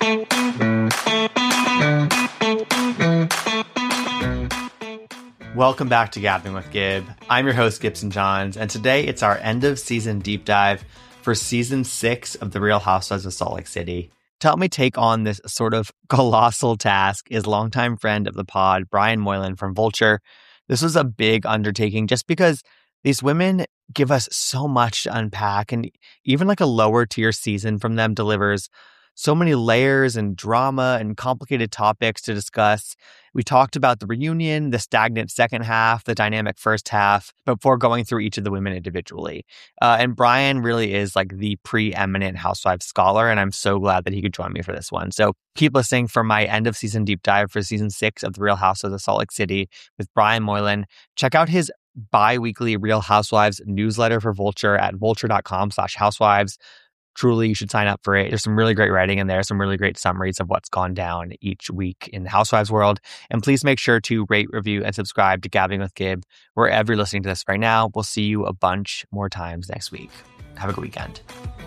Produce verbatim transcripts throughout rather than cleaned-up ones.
Welcome back to Gabbing with Gib. I'm your host, Gibson Johns, and today it's our end of season deep dive for season six of The Real Housewives of Salt Lake City. To help me take on this sort of colossal task is longtime friend of the pod, Brian Moylan from Vulture. This was a big undertaking just because these women give us so much to unpack, and even like a lower tier season from them delivers so many layers and drama and complicated topics to discuss. We talked about the reunion, the stagnant second half, the dynamic first half, before going through each of the women individually. Uh, and Brian really is like the preeminent housewives scholar, and I'm so glad that he could join me for this one. So keep listening for my end of season deep dive for season six of The Real Housewives of Salt Lake City with Brian Moylan. Check out his bi-weekly Real Housewives newsletter for Vulture at vulture.com slash housewives. Truly, you should sign up for it. There's some really great writing in there, some really great summaries of what's gone down each week in the Housewives world. And please make sure to rate, review, and subscribe to Gabbing with Gib wherever you're listening to this right now. We'll see you a bunch more times next week. Have a good weekend.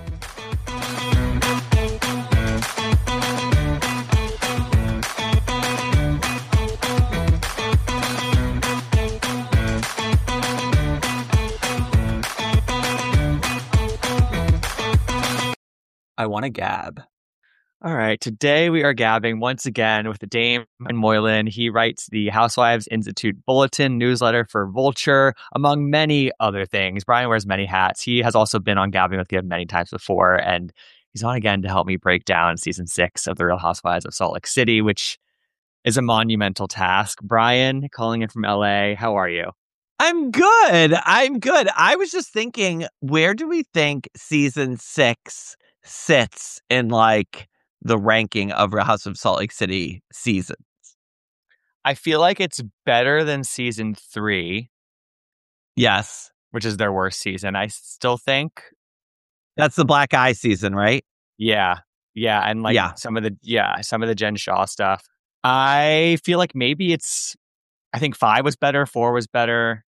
I want to gab. All right, today we are gabbing once again with the Dame and Moylan. He writes the Housewives Institute Bulletin newsletter for Vulture, among many other things. Brian wears many hats. He has also been on Gabbing with Gib many times before, and he's on again to help me break down season six of The Real Housewives of Salt Lake City, which is a monumental task. Brian, calling in from L A, how are you? I'm good. I'm good. I was just thinking, where do we think season six sits in like the ranking of Real House of Salt Lake City seasons? I feel like it's better than season three. Yes. Which is their worst season, I still think. That's the Black Eye season, right? Yeah. Yeah. And like yeah. some of the, yeah, some of the Jen Shaw stuff. I feel like maybe it's, I think five was better, four was better.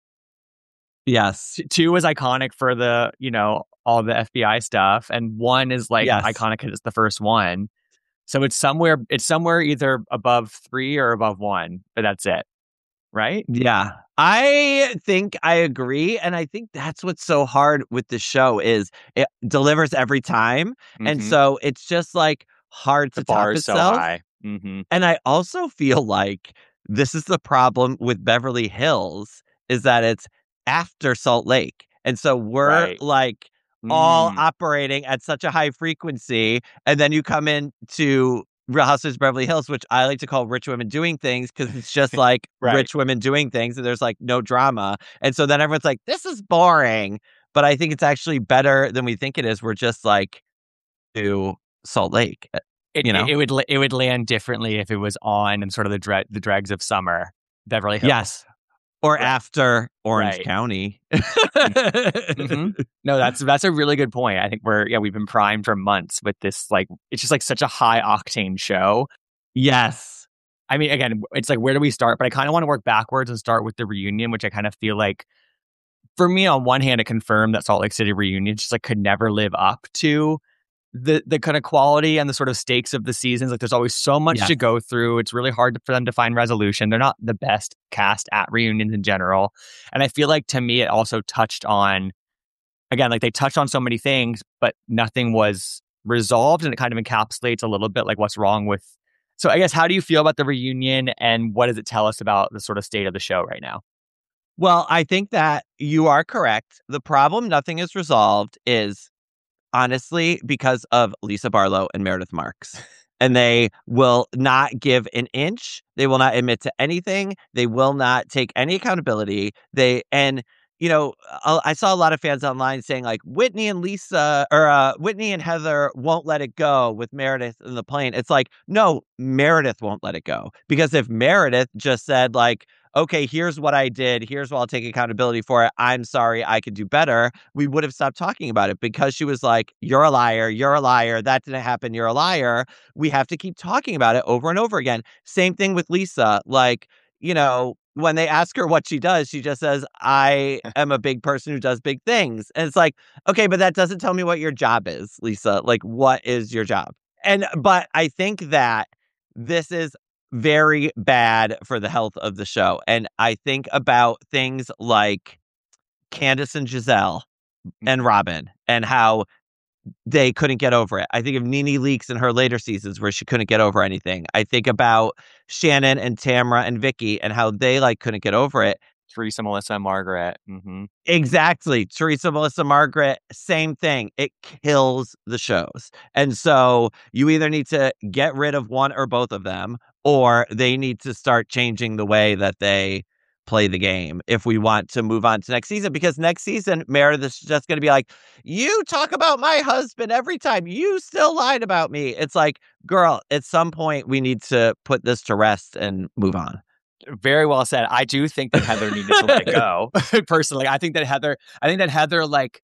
Yes. Two was iconic for the, you know, all the F B I stuff, and one is like yes. iconic because it's the first one. So it's somewhere, it's somewhere either above three or above one, but that's it, right? Yeah, I think I agree, and I think that's what's so hard with the show is it delivers every time, mm-hmm. and so it's just like hard the to top is itself. So high. Mm-hmm. And I also feel like this is the problem with Beverly Hills is that it's after Salt Lake, and so we're right. like. Mm. all operating at such a high frequency, and then you come in to Real Housewives of Beverly Hills, which I like to call rich women doing things because it's just like right. rich women doing things, and there's like no drama, and so then everyone's like, "This is boring," but I think it's actually better than we think it is. We're just like to Salt Lake, it, you know. It, it would it would land differently if it was on and sort of the dre- the dregs of summer, Beverly Hills. Yes. Or right. after Orange right. County. mm-hmm. No, that's that's a really good point. I think we're yeah we've been primed for months with this, like it's just like such a high octane show. Yes. I mean, again, it's like where do we start? But I kind of want to work backwards and start with the reunion, which I kind of feel like for me on one hand it confirmed that Salt Lake City reunion just like could never live up to the the kind of quality and the sort of stakes of the seasons. Like there's always so much yes. to go through. It's really hard for them to find resolution. They're not the best cast at reunions in general. And I feel like to me, it also touched on, again, like they touched on so many things, but nothing was resolved. And it kind of encapsulates a little bit like what's wrong with. So I guess, how do you feel about the reunion and what does it tell us about the sort of state of the show right now? Well, I think that you are correct. The problem nothing is resolved is honestly because of Lisa Barlow and Meredith Marks. And they will not give an inch. They will not admit to anything. They will not take any accountability. They and you know, I saw a lot of fans online saying like Whitney and Lisa or uh, Whitney and Heather won't let it go with Meredith in the plane. It's like, no, Meredith won't let it go. Because if Meredith just said like, okay, here's what I did. Here's what I'll take accountability for it. I'm sorry, I could do better. We would have stopped talking about it because she was like, you're a liar. You're a liar. That didn't happen. You're a liar. We have to keep talking about it over and over again. Same thing with Lisa. Like, you know, when they ask her what she does, she just says, I am a big person who does big things. And it's like, okay, but that doesn't tell me what your job is, Lisa. Like, what is your job? and but I think that this is very bad for the health of the show. And I think about things like Candace and Giselle and Robin and how they couldn't get over it. I think of Nene Leakes in her later seasons where she couldn't get over anything. I think about Shannon and Tamra and Vicky and how they like couldn't get over it. Teresa, Melissa, and Margaret. Mm-hmm. Exactly. Teresa, Melissa, Margaret, same thing. It kills the shows. And so you either need to get rid of one or both of them, or they need to start changing the way that they play the game if we want to move on to next season. Because next season, Meredith is just going to be like, you talk about my husband every time. You still lied about me. It's like, girl, at some point we need to put this to rest and move on. Very well said. I do think that Heather needed to let it go. Personally, I think that Heather, I think that Heather, like,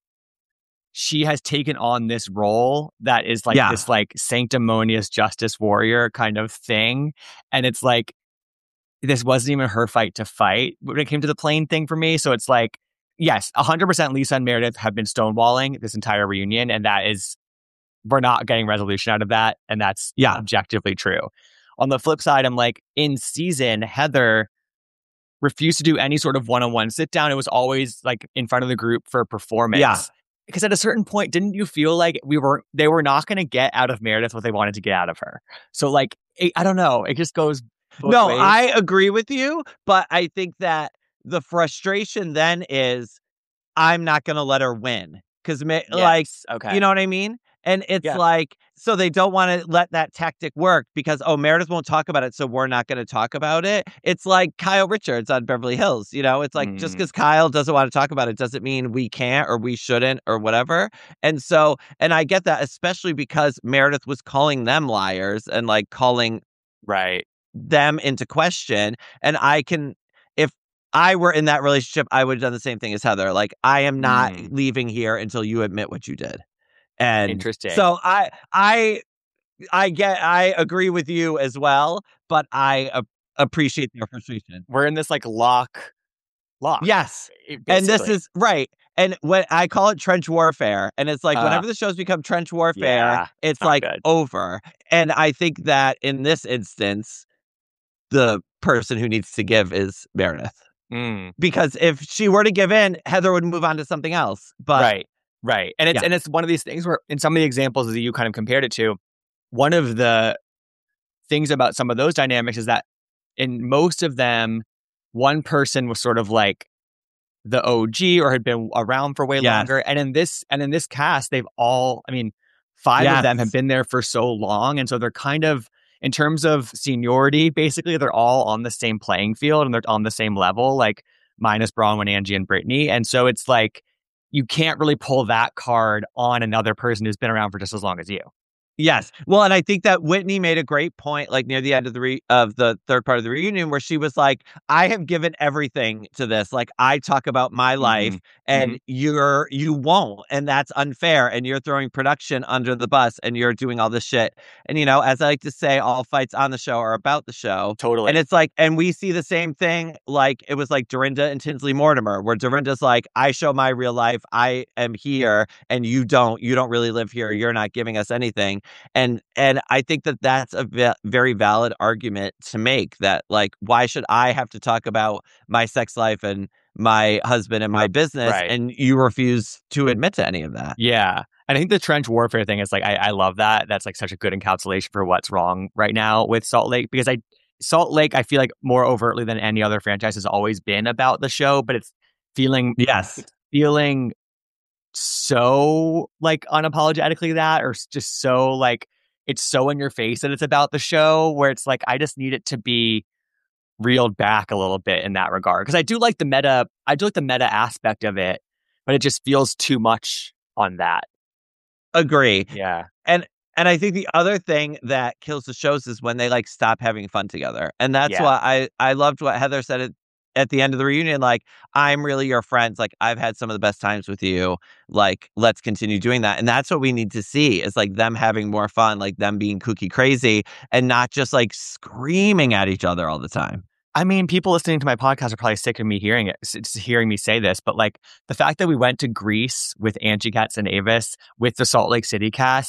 she has taken on this role that is like yeah. this like sanctimonious justice warrior kind of thing. And it's like, this wasn't even her fight to fight when it came to the plane thing for me. So it's like, yes, one hundred percent Lisa and Meredith have been stonewalling this entire reunion. And that is, we're not getting resolution out of that. And that's yeah, objectively true. On the flip side, I'm like, in season, Heather refused to do any sort of one-on-one sit down. It was always like in front of the group for performance. Yeah. Because at a certain point, didn't you feel like we were they were not going to get out of Meredith what they wanted to get out of her? So like, it, I don't know. It just goes both No, ways. I agree with you. But I think that the frustration then is I'm not going to let her win. Because yes. like, okay. you know what I mean? And it's yeah. like, so they don't want to let that tactic work because, oh, Meredith won't talk about it, so we're not going to talk about it. It's like Kyle Richards on Beverly Hills. You know, it's like mm. just because Kyle doesn't want to talk about it doesn't mean we can't or we shouldn't or whatever. And so, and I get that, especially because Meredith was calling them liars and like calling right them into question. And I can, if I were in that relationship, I would have done the same thing as Heather. Like, I am not mm. leaving here until you admit what you did. And interesting. So I, I, I get, I agree with you as well, but I uh, appreciate your frustration. We're in this like lock, lock. Yes, basically. And this is right. And when I call it trench warfare, and it's like uh, whenever the shows become trench warfare, yeah, it's like good. over. And I think that in this instance, the person who needs to give is Meredith, mm. because if she were to give in, Heather would move on to something else. But right. Right. And it's yeah. and it's one of these things where in some of the examples that you kind of compared it to, one of the things about some of those dynamics is that in most of them, one person was sort of like the O G or had been around for way yes. longer. And in this and in this cast, they've all, I mean, five yes. of them have been there for so long. And so they're kind of, in terms of seniority, basically, they're all on the same playing field and they're on the same level, like minus Bronwyn, Angie, and Brittany. And so it's like, you can't really pull that card on another person who's been around for just as long as you. Yes. Well, and I think that Whitney made a great point, like near the end of the re- of the third part of the reunion, where she was like, I have given everything to this. Like, I talk about my life mm-hmm. and mm-hmm. you're, you won't. And that's unfair. And you're throwing production under the bus and you're doing all this shit. And, you know, as I like to say, all fights on the show are about the show. Totally. And it's like, and we see the same thing. Like, it was like Dorinda and Tinsley Mortimer, where Dorinda's like, I show my real life. I am here and you don't. You don't really live here. You're not giving us anything. And and I think that that's a ve- very valid argument to make, that like, why should I have to talk about my sex life and my husband and my business right. and you refuse to admit to any of that? Yeah. And I think the trench warfare thing is like, I, I love that. That's like such a good encapsulation for what's wrong right now with Salt Lake, because I Salt Lake, I feel like more overtly than any other franchise has always been about the show, but it's feeling yes, it's feeling so like unapologetically that, or just so like it's so in your face that it's about the show, where it's like I just need it to be reeled back a little bit in that regard, because I do like the meta I do like the meta aspect of it, but it just feels too much on that. Agree. Yeah. And and I think the other thing that kills the shows is when they like stop having fun together. And that's yeah. why I I loved what Heather said at at the end of the reunion, like, I'm really your friends. Like, I've had some of the best times with you. Like, let's continue doing that. And that's what we need to see, is like them having more fun, like them being kooky crazy and not just like screaming at each other all the time. I mean, people listening to my podcast are probably sick of me hearing it, hearing me say this, but like the fact that we went to Greece with Angie Katz and Avis with the Salt Lake City cast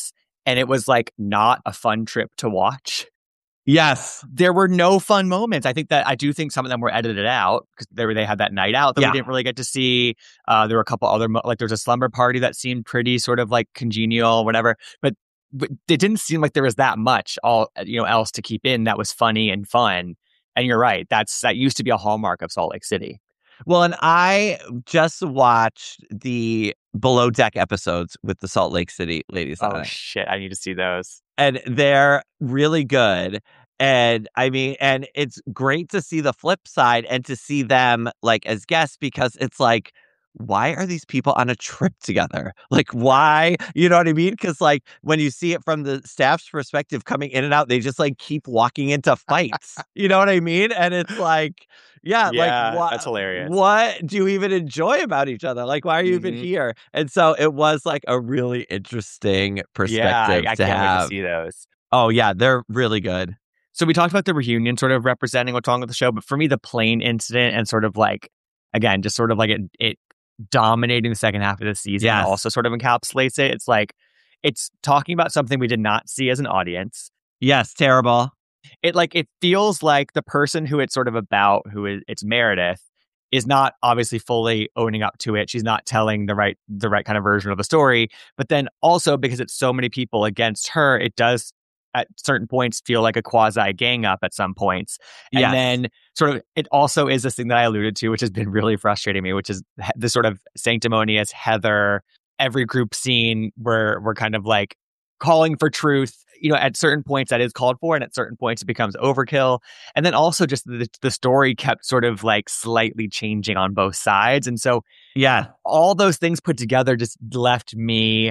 and it was like not a fun trip to watch. Yes. There were no fun moments. I think that I do think some of them were edited out because they were, they had that night out that yeah. we didn't really get to see. Uh, there were a couple other, mo- like there was a slumber party that seemed pretty sort of like congenial, whatever. But, but it didn't seem like there was that much all, you know, else to keep in that was funny and fun. And you're right. That's, that used to be a hallmark of Salt Lake City. Well, and I just watched the Below Deck episodes with the Salt Lake City ladies. Oh, shit. I need to see those. And they're really good. And I mean, and it's great to see the flip side and to see them like as guests, because it's like, why are these people on a trip together? Like, why? You know what I mean? Because like when you see it from the staff's perspective coming in and out, they just like keep walking into fights. You know what I mean? And it's like, yeah, yeah like what? That's hilarious. What do you even enjoy about each other? Like, why are you mm-hmm. even here? And so it was like a really interesting perspective yeah, I, I to can't have. wait to see those. Oh yeah, they're really good. So we talked about the reunion sort of representing what's wrong with the show, but for me, the plane incident and sort of like, again, just sort of like it, it dominating the second half of the season yes. also sort of encapsulates it. It's like, it's talking about something we did not see as an audience. Yes, terrible. It like, it feels like the person who it's sort of about, who is, it's Meredith, is not obviously fully owning up to it. She's not telling the right, the right kind of version of the story. But then also because it's so many people against her, it does at certain points feel like a quasi gang up at some points. And yes. then sort of, it also is this thing that I alluded to, which has been really frustrating me, which is the sort of sanctimonious Heather, every group scene where we're kind of like calling for truth. You know, at certain points that is called for, and at certain points it becomes overkill. And then also just the, the story kept sort of like slightly changing on both sides. And so, yeah, all those things put together just left me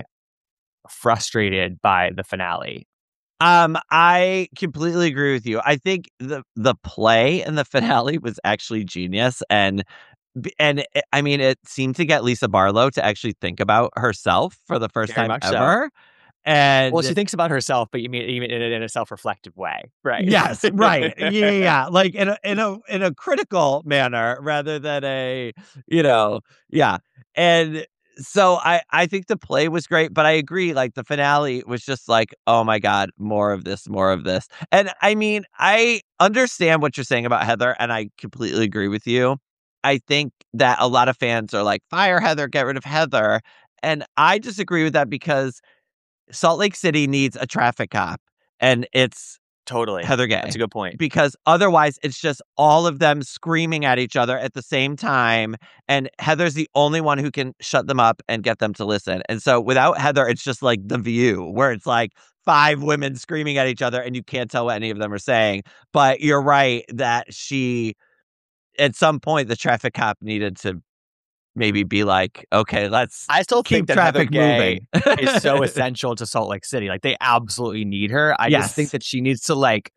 frustrated by the finale. Um, I completely agree with you. I think the the play in the finale was actually genius, and and it, I mean, it seemed to get Lisa Barlow to actually think about herself for the first Very time much ever. So. And well, she thinks about herself, but you mean even in, in a self-reflective way, right? Yes, right. Yeah, yeah, like in a in a in a critical manner rather than a, you know, yeah. And so I, I think the play was great, but I agree, like the finale was just like, oh my God, more of this, more of this. And I mean, I understand what you're saying about Heather, and I completely agree with you. I think that a lot of fans are like, fire Heather, get rid of Heather. And I disagree with that because Salt Lake City needs a traffic cop, and it's totally Heather Gay. That's a good point. Because otherwise, it's just all of them screaming at each other at the same time, and Heather's the only one who can shut them up and get them to listen. And so without Heather, it's just like The View, where it's like five women screaming at each other, and you can't tell what any of them are saying. But you're right that she, at some point, the traffic cop needed to maybe be like, okay, let's I still keep think that traffic Heather Gay moving. is so essential to Salt Lake City. Like, they absolutely need her. I Yes. just think that she needs to like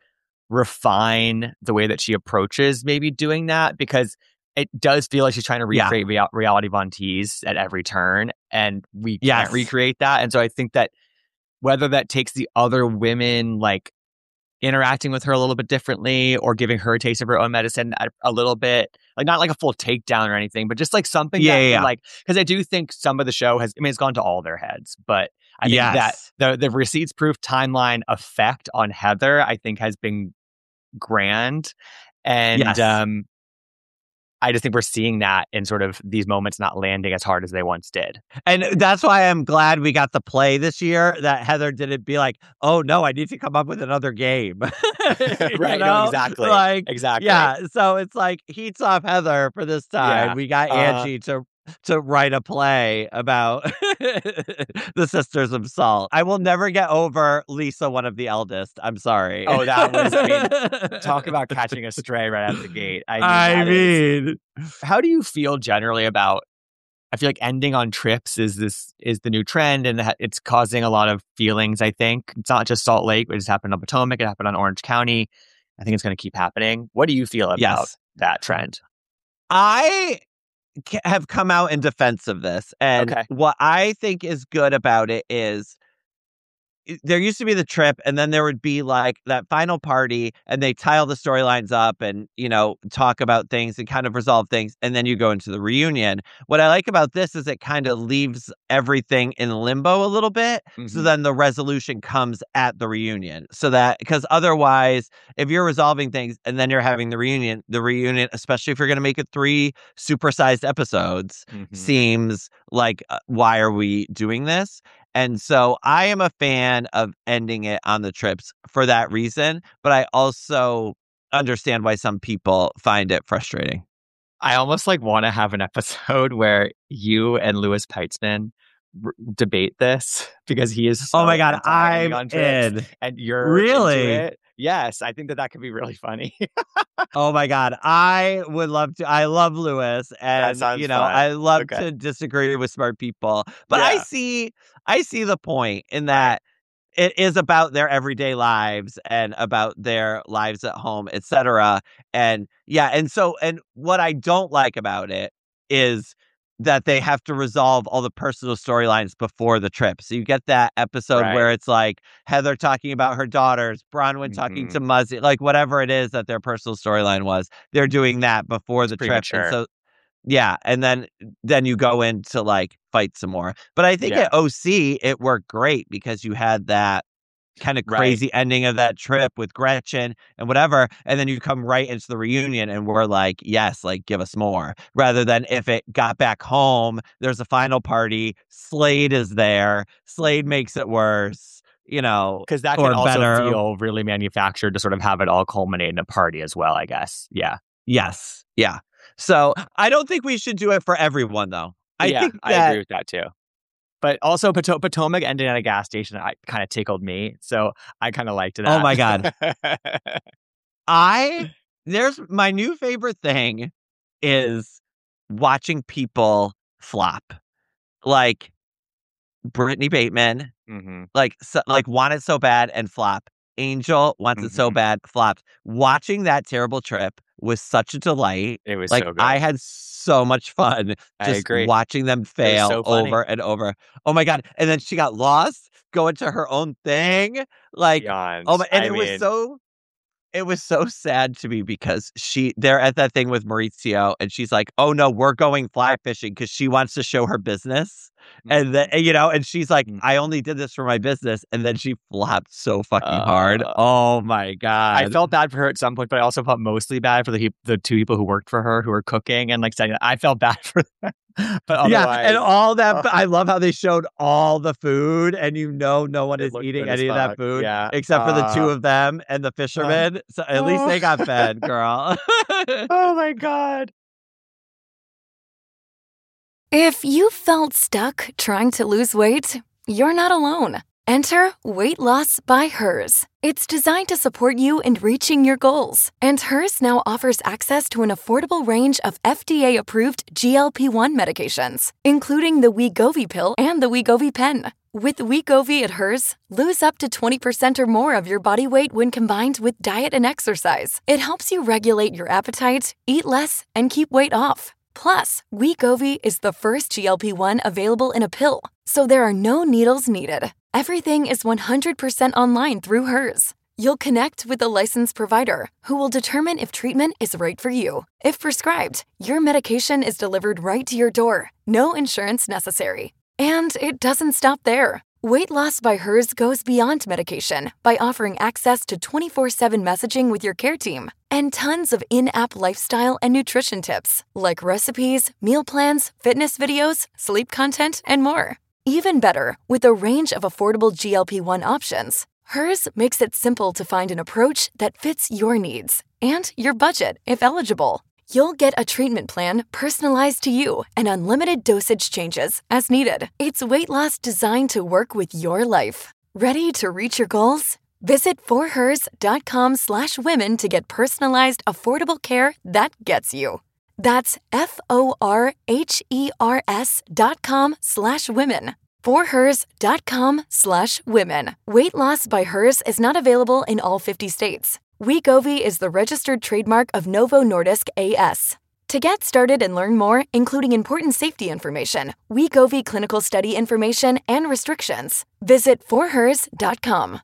refine the way that she approaches maybe doing that, because it does feel like she's trying to recreate yeah. real- reality Von Teese at every turn, and we yes. can't recreate that. And so I think that whether that takes the other women like interacting with her a little bit differently, or giving her a taste of her own medicine a, a little bit, like not like a full takedown or anything, but just like something yeah, that yeah. like, because I do think some of the show has, I mean, it's gone to all their heads, but I think yes. that the the receipts proof timeline effect on Heather, I think, has been grand. And yes. um I just think we're seeing that in sort of these moments not landing as hard as they once did. And that's why I'm glad we got the play this year, that Heather didn't be like, oh no, I need to come up with another game. Right, know? no, exactly. Like, exactly. Yeah, so it's like heats off Heather for this time. Yeah. We got uh, Angie to to write a play about the Sisters of Salt. I will never get over Lisa, one of the eldest. I'm sorry. Oh, that was, I mean, talk about catching a stray right out the gate. I mean, I mean is, how do you feel generally about, I feel like ending on trips is this is the new trend, and it's causing a lot of feelings, I think. It's not just Salt Lake, it just happened on Potomac, it happened on Orange County. I think it's going to keep happening. What do you feel about yes. that trend? I have come out in defense of this. And okay. what I think is good about it is there used to be the trip, and then there would be like that final party, and they tie all the storylines up and, you know, talk about things and kind of resolve things, and then you go into the reunion. What I like about this is it kind of leaves everything in limbo a little bit, mm-hmm. so then the resolution comes at the reunion. So that, because otherwise, if you're resolving things and then you're having the reunion, the reunion, especially if you're going to make it three supersized episodes, mm-hmm. seems like, uh, why are we doing this? And so I am a fan of ending it on the trips for that reason, but I also understand why some people find it frustrating. I almost like want to have an episode where you and Louis Peitzman r- debate this, because he is so oh my god, I'm in, and you're really into it. Yes, I think that that could be really funny. Oh my god, I would love to. I love Louis, and you know, fun. I love okay. to disagree with smart people. But yeah. I see, I see the point in that it is about their everyday lives and about their lives at home, et cetera. And yeah, and so, and what I don't like about it is that they have to resolve all the personal storylines before the trip. So you get that episode right. where it's like Heather talking about her daughters, Bronwyn mm-hmm. talking to Muzzy, like whatever it is that their personal storyline was, they're doing that before it's the trip. And so, yeah. And then, then you go in to like fight some more. But I think yeah. at O C, it worked great because you had that kind of crazy right. ending of that trip with Gretchen and whatever, and then you come right into the reunion and we're like, yes, like give us more, rather than if it got back home, there's a final party, Slade is there, Slade makes it worse, you know, because that can also better. feel really manufactured to sort of have it all culminate in a party as well, I guess. Yeah. Yes. Yeah. So I don't think we should do it for everyone though. I yeah, think that, I agree with that too. But also Pot- Potomac ending at a gas station I kind of tickled me. So I kind of liked that. Oh my God. I, there's my new favorite thing is watching people flop. Like Brittany Bateman, mm-hmm. like, so, like want it so bad and flop. Angel wants mm-hmm. it so bad, flopped. Watching that terrible trip was such a delight. It was like so good. I had so much fun just watching them fail so over and over. Oh my God. And then she got lost, go into her own thing. Like, Beyond. oh my, and I it mean, was so, it was so sad to me because she, they're at that thing with Maurizio and she's like, oh no, we're going fly fishing because she wants to show her business. Mm-hmm. And then, you know, and she's like, mm-hmm. I only did this for my business. And then she flopped so fucking uh, hard. Oh my God. I felt bad for her at some point, but I also felt mostly bad for the the two people who worked for her who were cooking and like saying, I felt bad for them. But yeah, and all that. Uh, I love how they showed all the food, and you know, no one is eating any of that food, yeah. except for uh, the two of them and the fisherman. Uh, so at oh. least they got fed, girl. Oh my God. If you felt stuck trying to lose weight, you're not alone. Enter Weight Loss by Hers. It's designed to support you in reaching your goals. And Hers now offers access to an affordable range of F D A-approved G L P one medications, including the Wegovy pill and the Wegovy pen. With Wegovy at Hers, lose up to twenty percent or more of your body weight when combined with diet and exercise. It helps you regulate your appetite, eat less, and keep weight off. Plus, Wegovy is the first G L P one available in a pill, so there are no needles needed. Everything is one hundred percent online through Hers. You'll connect with a licensed provider who will determine if treatment is right for you. If prescribed, your medication is delivered right to your door. No insurance necessary. And it doesn't stop there. Weight Loss by Hers goes beyond medication by offering access to twenty-four seven messaging with your care team and tons of in-app lifestyle and nutrition tips like recipes, meal plans, fitness videos, sleep content, and more. Even better, with a range of affordable G L P one options, Hers makes it simple to find an approach that fits your needs and your budget if eligible. You'll get a treatment plan personalized to you and unlimited dosage changes as needed. It's weight loss designed to work with your life. Ready to reach your goals? Visit forhers.com slash women to get personalized, affordable care that gets you. That's F-O-R-H-E-R-S dot com slash women. forhers.com slash women. Weight Loss by Hers is not available in all fifty states. Wegovy is the registered trademark of Novo Nordisk A S. To get started and learn more, including important safety information, Wegovy clinical study information, and restrictions, visit for hers dot com.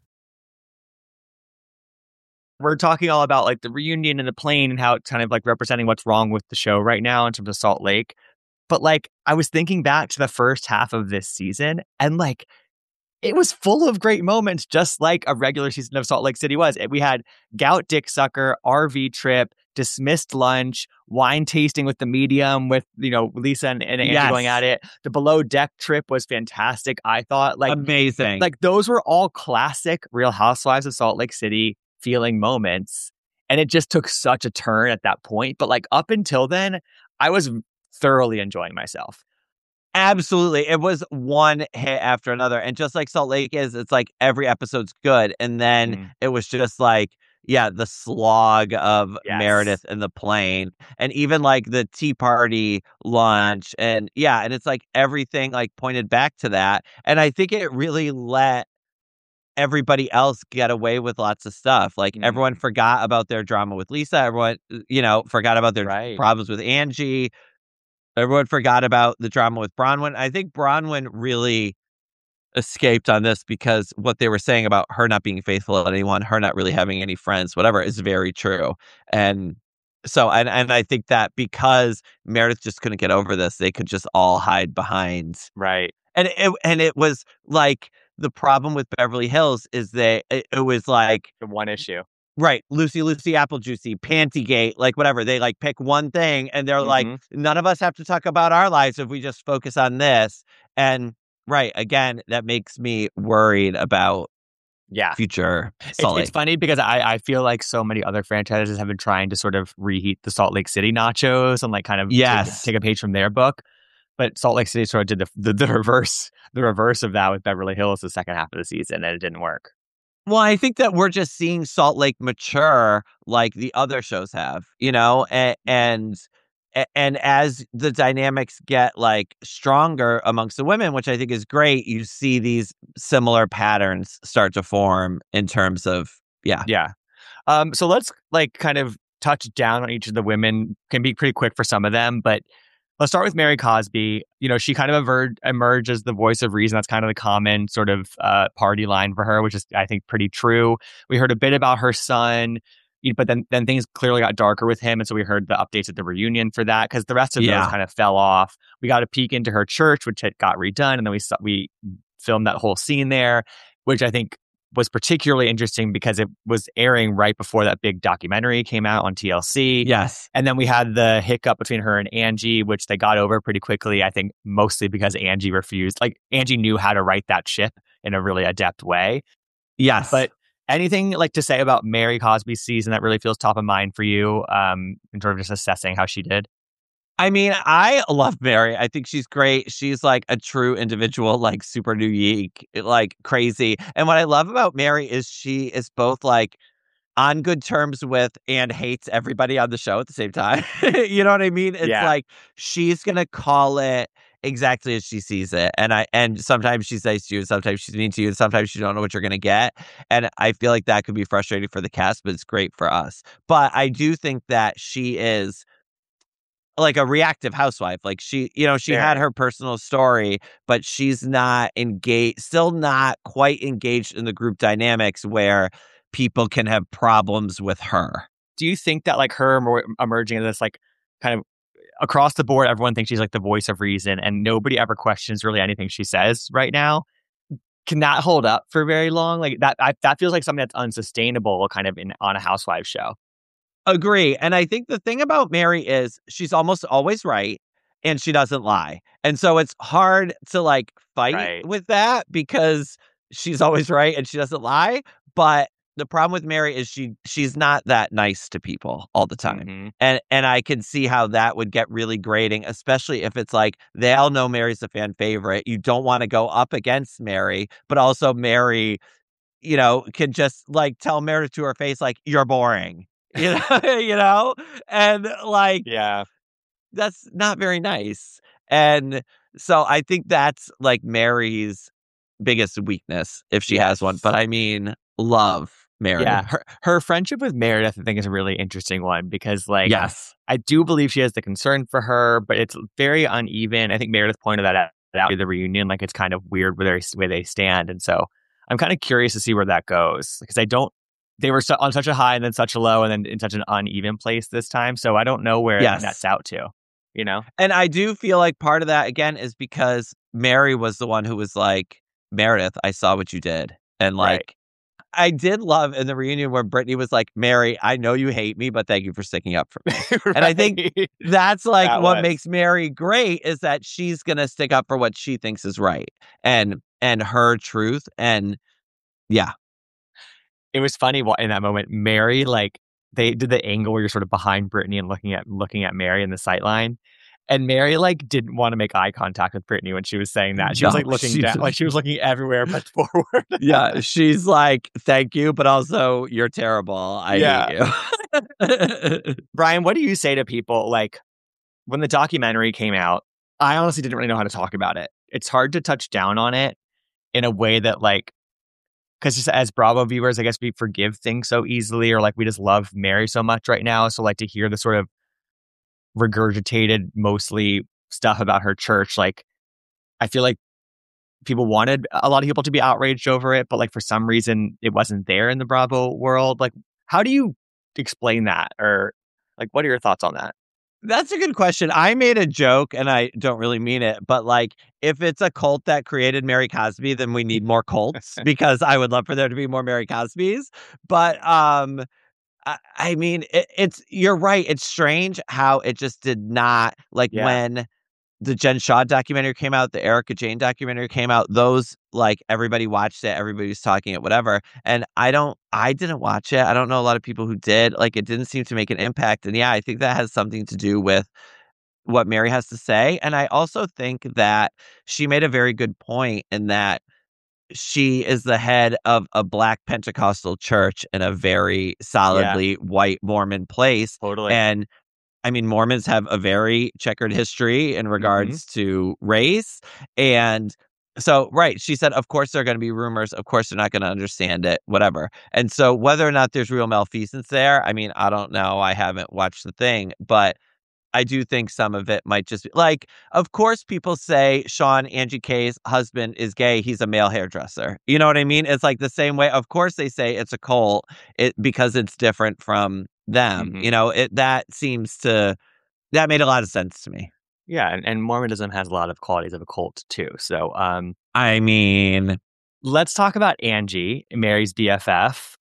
We're talking all about like the reunion and the plane and how it's kind of like representing what's wrong with the show right now in terms of Salt Lake. But like, I was thinking back to the first half of this season, and like, it was full of great moments, just like a regular season of Salt Lake City was. We had gout dick sucker, R V trip, dismissed lunch, wine tasting with the medium with, you know, Lisa and, and Angie Yes. going at it. The below deck trip was fantastic, I thought. Like Amazing. Like those were all classic Real Housewives of Salt Lake City feeling moments. And it just took such a turn at that point. But like up until then, I was thoroughly enjoying myself. Absolutely. It was one hit after another. And just like Salt Lake is, it's like every episode's good. And then mm. it was just like, yeah, the slog of yes. Meredith and the plane. And even like the Tea Party lunch. And yeah, and it's like everything like pointed back to that. And I think it really let everybody else get away with lots of stuff. Like mm. everyone forgot about their drama with Lisa. Everyone, you know, forgot about their right. problems with Angie. Everyone forgot about the drama with Bronwyn. I think Bronwyn really escaped on this because what they were saying about her not being faithful to anyone, her not really having any friends, whatever, is very true. And so, and, and I think that because Meredith just couldn't get over this, they could just all hide behind. Right. And it, and it was like, the problem with Beverly Hills is that it, it was like the one issue. Right. Lucy, Lucy, Apple Juicy, Pantygate, like whatever. They like pick one thing and they're mm-hmm. like, none of us have to talk about our lives if we just focus on this. And right. Again, that makes me worried about yeah. future Salt Salt Lake. It's, it's funny because I, I feel like so many other franchises have been trying to sort of reheat the Salt Lake City nachos and like kind of yes. take, take a page from their book. But Salt Lake City sort of did the, the, the reverse, the reverse of that with Beverly Hills the second half of the season, and it didn't work. Well, I think that we're just seeing Salt Lake mature like the other shows have, you know, and, and and as the dynamics get like stronger amongst the women, which I think is great, you see these similar patterns start to form in terms of, yeah. Yeah. Um. So let's like kind of touch down on each of the women. Can be pretty quick for some of them, but let's start with Mary Cosby. You know, she kind of emerged, emerged as the voice of reason. That's kind of the common sort of uh, party line for her, which is, I think, pretty true. We heard a bit about her son, but then, then things clearly got darker with him. And so we heard the updates at the reunion for that because the rest of yeah. those kind of fell off. We got a peek into her church, which had got redone. And then we saw, we filmed that whole scene there, which I think was particularly interesting because it was airing right before that big documentary came out on T L C. Yes. And then we had the hiccup between her and Angie, which they got over pretty quickly, I think mostly because Angie refused. Like, Angie knew how to write that ship in a really adept way. Yes. But anything like to say about Mary Cosby's season that really feels top of mind for you um, in terms of just assessing how she did? I mean, I love Mary. I think she's great. She's like a true individual, like super unique, like crazy. And what I love about Mary is she is both like on good terms with and hates everybody on the show at the same time. You know what I mean? It's yeah. like she's going to call it exactly as she sees it. And I and sometimes she's nice to you, and sometimes she's mean to you, and sometimes you don't know what you're going to get. And I feel like that could be frustrating for the cast, but it's great for us. But I do think that she is like a reactive housewife. Like she, you know, she yeah. had her personal story, but she's not engaged, still not quite engaged in the group dynamics where people can have problems with her. Do you think that like her emer- emerging as this like kind of across the board, everyone thinks she's like the voice of reason and nobody ever questions really anything she says right now? Can that hold up for very long? Like that, I, that feels like something that's unsustainable kind of in on a housewives show. Agree. And I think the thing about Mary is she's almost always right and she doesn't lie. And so it's hard to like fight right. with that because she's always right and she doesn't lie. But the problem with Mary is she she's not that nice to people all the time. Mm-hmm. And and I can see how that would get really grating, especially if it's like they all know Mary's a fan favorite. You don't want to go up against Mary, but also Mary, you know, can just like tell Meredith to her face, like, you're boring. You know, you know, and like, yeah, that's not very nice. And so I think that's like Mary's biggest weakness if she yes. has one. But I mean, love Mary. Yeah, her her friendship with Meredith, I think, is a really interesting one because, like, yes, I do believe she has the concern for her, but it's very uneven. I think Meredith pointed that out at the reunion. Like, it's kind of weird where they where they stand, and so I'm kind of curious to see where that goes because I don't. They were on such a high and then such a low, and then in such an uneven place this time. So I don't know where yes. it nets out to. You know, and I do feel like part of that again is because Mary was the one who was like, Meredith, I saw what you did, and like. Right. I did love in the reunion where Brittany was like, Mary, I know you hate me, but thank you for sticking up for me. right. And I think that's like that what was. makes Mary great is that she's going to stick up for what she thinks is right and and her truth. And yeah. It was funny in that moment. Mary, like, they did the angle where you're sort of behind Brittany and looking at looking at Mary in the sight line. And Mary, like, didn't want to make eye contact with Brittany when she was saying that. She no, was, like, looking down. Like, she was looking everywhere but forward. yeah, she's like, thank you, but also, you're terrible. I yeah. hate you. Brian, what do you say to people, like, when the documentary came out, I honestly didn't really know how to talk about it. It's hard to touch down on it in a way that, like, because just as Bravo viewers, I guess we forgive things so easily, or, like, we just love Mary so much right now. So, like, to hear the sort of regurgitated mostly stuff about her church, like, I feel like people wanted a lot of people to be outraged over it, but like for some reason it wasn't there in the Bravo world. Like, how do you explain that, or like what are your thoughts on that? That's a good question. I made a joke and I don't really mean it, but like if it's a cult that created Mary Cosby, then we need more cults because I would love for there to be more Mary Cosbys. But um I, I mean, it, it's you're right. It's strange how it just did not like Yeah. when the Jen Shaw documentary came out, the Erica Jane documentary came out. Those like everybody watched it, everybody was talking it, whatever. And I don't, I didn't watch it. I don't know a lot of people who did. Like it didn't seem to make an impact. And yeah, I think that has something to do with what Mary has to say. And I also think that she made a very good point in that she is the head of a Black Pentecostal church in a very solidly yeah. white Mormon place. Totally. And I mean, Mormons have a very checkered history in regards mm-hmm. to race. And so, right, she said, of course, there are going to be rumors. Of course, they're not going to understand it, whatever. And so whether or not there's real malfeasance there, I mean, I don't know. I haven't watched the thing, but I do think some of it might just be like, of course, people say Sean, Angie K's husband is gay. He's a male hairdresser. You know what I mean? It's like the same way. Of course, they say it's a cult it, because it's different from them. Mm-hmm. You know, it that seems to that made a lot of sense to me. Yeah. And, and Mormonism has a lot of qualities of a cult, too. So, um, I mean, let's talk about Angie, Mary's B F F.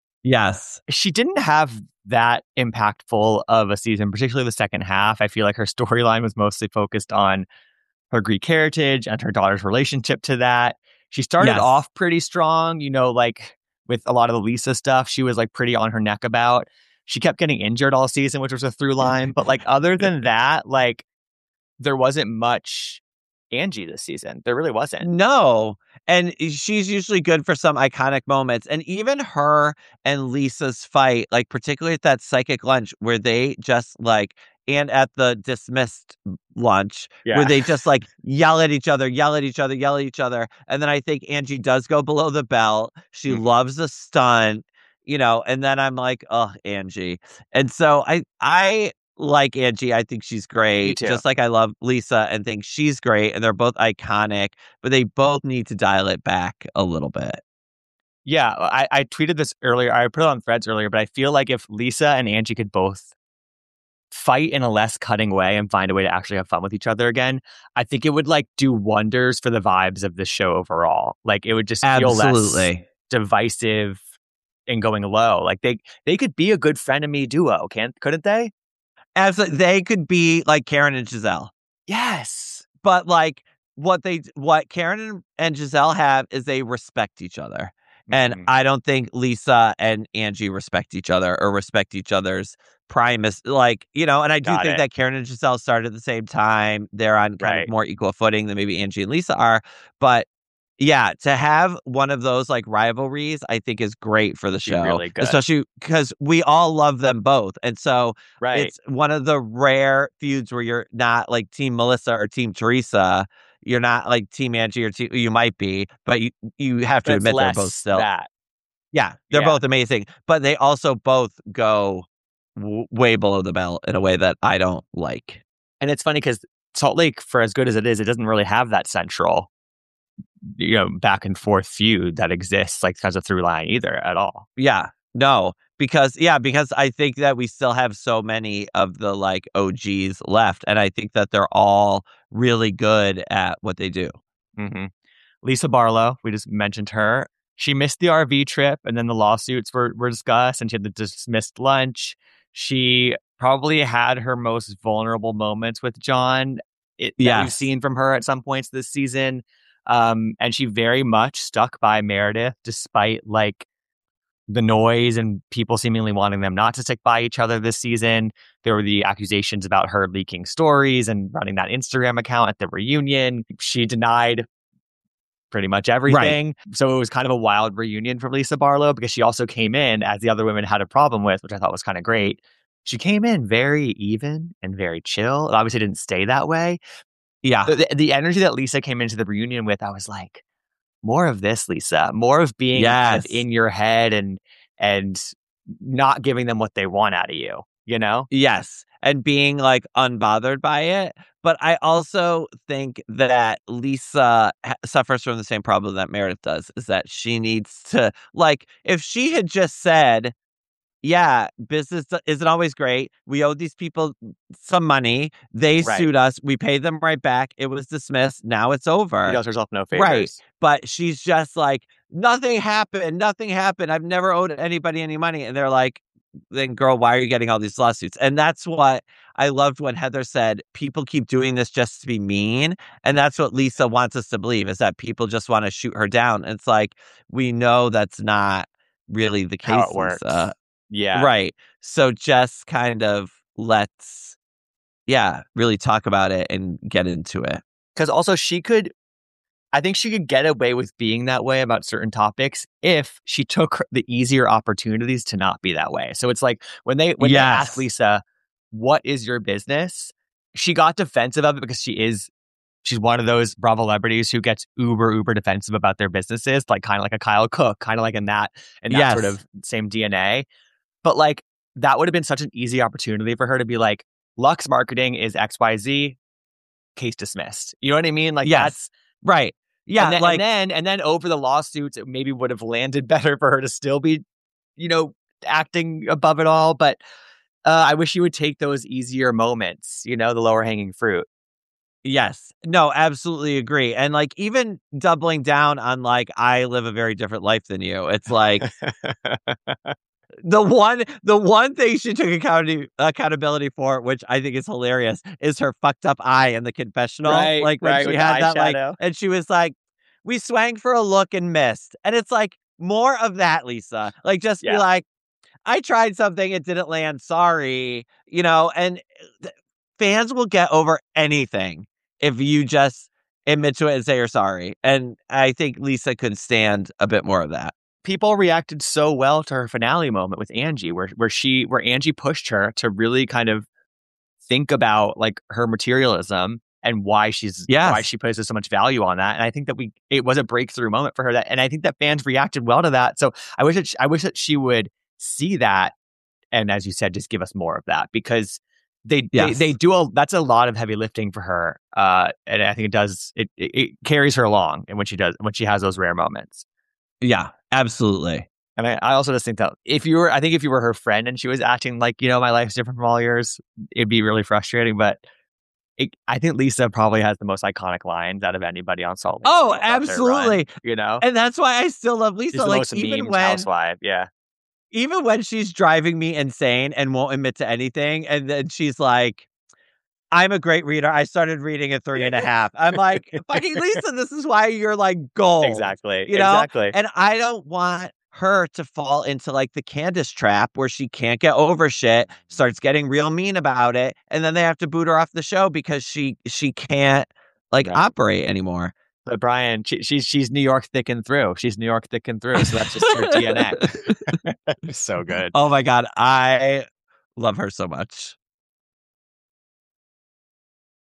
Yes. She didn't have that impactful of a season, particularly the second half. I feel like her storyline was mostly focused on her Greek heritage and her daughter's relationship to that. She started yes. off pretty strong, you know, like with a lot of the Lisa stuff, she was like pretty on her neck about. She kept getting injured all season, which was a through line. But like other than that, like there wasn't much Angie this season. There really wasn't. No. And she's usually good for some iconic moments. And even her and Lisa's fight, like particularly at that psychic lunch where they just like, and at the dismissed lunch, yeah. where they just like yell at each other, yell at each other, yell at each other. And then I think Angie does go below the belt. She mm-hmm. loves the stunt, you know, and then I'm like, oh, Angie. And so I, I, like Angie, I think she's great. Just like I love Lisa and think she's great. And they're both iconic, but they both need to dial it back a little bit. Yeah, I, I tweeted this earlier. I put it on Threads earlier, but I feel like if Lisa and Angie could both fight in a less cutting way and find a way to actually have fun with each other again, I think it would like do wonders for the vibes of the show overall. Like it would just feel Absolutely. less divisive and going low. Like they they could be a good frenemy duo, can't couldn't they? As they could be like Karen and Giselle. Yes. But like what they what Karen and Giselle have is they respect each other. Mm-hmm. And I don't think Lisa and Angie respect each other or respect each other's primus. Like, you know, and I do Got think it. that Karen and Giselle started at the same time. They're on kind right. of more equal footing than maybe Angie and Lisa are. But yeah, to have one of those like rivalries, I think is great for the show, really good. Especially because we all love them both. And so right. it's one of the rare feuds where you're not like Team Melissa or Team Teresa. You're not like Team Angie or team, you might be, but you, you have to That's admit less they're both still. That. Yeah, they're Yeah. both amazing, but they also both go w- way below the belt in a way that I don't like. And it's funny because Salt Lake, for as good as it is, it doesn't really have that central, you know, back and forth feud that exists like as a through line either at all. Yeah, no, because yeah, because I think that we still have so many of the like O Gs left, and I think that they're all really good at what they do. Mm-hmm. Lisa Barlow, we just mentioned her. She missed the R V trip, and then the lawsuits were were discussed, and she had the dismissed lunch. She probably had her most vulnerable moments with John it, that Yes. we've seen from her at some points this season. Um, and she very much stuck by Meredith despite like the noise and people seemingly wanting them not to stick by each other this season. There were the accusations about her leaking stories and running that Instagram account at the reunion. She denied pretty much everything. Right. So it was kind of a wild reunion for Lisa Barlow because she also came in, as the other women had a problem with, which I thought was kind of great. She came in very even and very chill. It obviously didn't stay that way. Yeah. The, the energy that Lisa came into the reunion with, I was like, more of this, Lisa. More of being yes. kind of in your head and and not giving them what they want out of you, you know? Yes. And being like unbothered by it. But I also think that Lisa ha- suffers from the same problem that Meredith does, is that she needs to, like, if she had just said, yeah, business isn't always great. We owe these people some money. They right. sued us. We paid them right back. It was dismissed. Now it's over. She does herself no favors. Right. But she's just like, nothing happened. Nothing happened. I've never owed anybody any money. And they're like, then girl, why are you getting all these lawsuits? And that's what I loved when Heather said, people keep doing this just to be mean. And that's what Lisa wants us to believe, is that people just want to shoot her down. And it's like, we know that's not really the case. How it works. Lisa. Yeah. Right. So just kind of let's, yeah, really talk about it and get into it. Because also she could, I think she could get away with being that way about certain topics if she took the easier opportunities to not be that way. So it's like when they when yes. they ask Lisa, what is your business? She got defensive of it because she is, she's one of those Bravo celebrities who gets uber, uber defensive about their businesses, like kind of like a Kyle Cook, kind of like in that, in that yes. sort of same D N A. But like, that would have been such an easy opportunity for her to be like, Lux Marketing is X Y Z, case dismissed. You know what I mean? Like, yes. that's right. Yeah. And then, like, and then, and then over the lawsuits, it maybe would have landed better for her to still be, you know, acting above it all. But uh, I wish you would take those easier moments, you know, the lower hanging fruit. Yes. No, absolutely agree. And like, even doubling down on like, I live a very different life than you. It's like, The one, the one thing she took account- accountability for, which I think is hilarious, is her fucked up eye in the confessional. Right, like when right, she had that, eyeshadow. like, and she was like, "We swang for a look and missed," and it's like more of that, Lisa. Like, just Yeah. be like, "I tried something, it didn't land. Sorry," you know. And th- fans will get over anything if you just admit to it and say you're sorry. And I think Lisa could stand a bit more of that. People reacted so well to her finale moment with Angie, where where she where Angie pushed her to really kind of think about like her materialism and why she's yes. why she places so much value on that. And I think that we it was a breakthrough moment for her. That and I think that fans reacted well to that. So I wish that she, I wish that she would see that, and as you said, just give us more of that, because they yes. they, they do a that's a lot of heavy lifting for her. Uh, and I think it does it, it it carries her along, and when she does when she has those rare moments. Yeah, absolutely. And I, I also just think that if you were, I think if you were her friend and she was acting like, you know, my life's different from all yours, it'd be really frustrating. But it, I think Lisa probably has the most iconic lines out of anybody on Salt Lake. Oh, absolutely. Run, you know? And that's why I still love Lisa. She's the like, most even memed when, housewife. Yeah. Even when she's driving me insane and won't admit to anything. And then she's like, I'm a great reader. I started reading at three and a half. I'm like, fucking Lisa, this is why you're like gold. Exactly. You know? Exactly. And I don't want her to fall into like the Candace trap where she can't get over shit, starts getting real mean about it, and then they have to boot her off the show because she she can't like right. operate anymore. But Brian, she, she's she's New York thick and through. She's New York thick and through. So that's just her D N A. So good. Oh my God. I love her so much.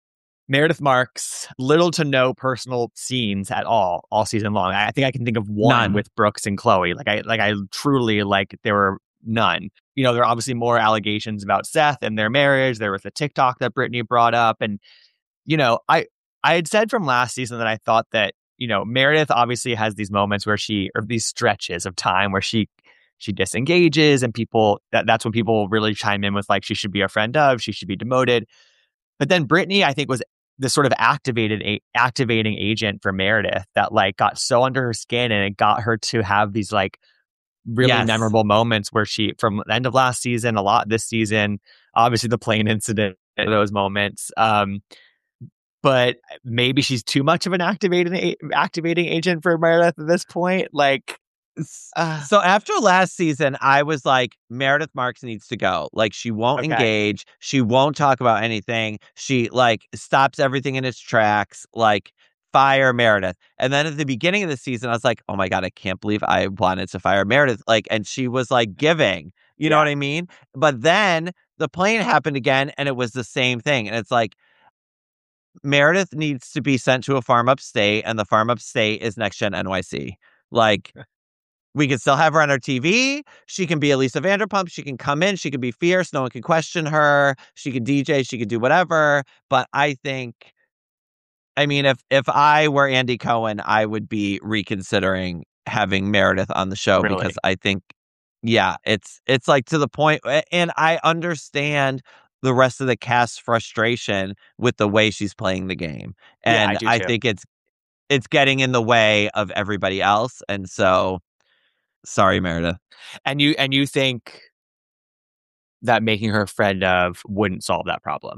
Meredith Marks, little to no personal scenes at all, all season long. I think I can think of one None. with Brooks and Chloe. Like I, like I truly like there were none. You know, there are obviously more allegations about Seth and their marriage. There was the TikTok that Brittany brought up, and you know, I, I had said from last season that I thought that you know Meredith obviously has these moments where she, or these stretches of time where she, she disengages, and people that that's when people really chime in with like she should be a friend of, she should be demoted. But then Brittany, I think, was the sort of activated a- activating agent for Meredith that like got so under her skin, and it got her to have these like really Yes. memorable moments where she, from the end of last season, a lot this season, obviously the plane incident, those moments. Um, but maybe she's too much of an activating a- activating agent for Meredith at this point. Like, Uh, so after last season, I was like, Meredith Marks needs to go. Like, she won't Okay. engage. She won't talk about anything. She like stops everything in its tracks. Like, fire Meredith. And then at the beginning of the season, I was like, oh my God, I can't believe I wanted to fire Meredith. Like, and she was like giving, you know Yeah. what I mean? But then the plane happened again, and it was the same thing. And it's like, Meredith needs to be sent to a farm upstate, and the farm upstate is Next Gen N Y C. Like, we can still have her on our T V. She can be Elisa Vanderpump. She can come in. She can be fierce. No one can question her. She can D J. She can do whatever. But I think, I mean, if if I were Andy Cohen, I would be reconsidering having Meredith on the show Really? because I think, yeah, it's it's like to the point, and I understand the rest of the cast's frustration with the way she's playing the game, Yeah, I and do I too. think it's it's getting in the way of everybody else, and so. Sorry, Meredith. And you and you think that making her a friend of wouldn't solve that problem?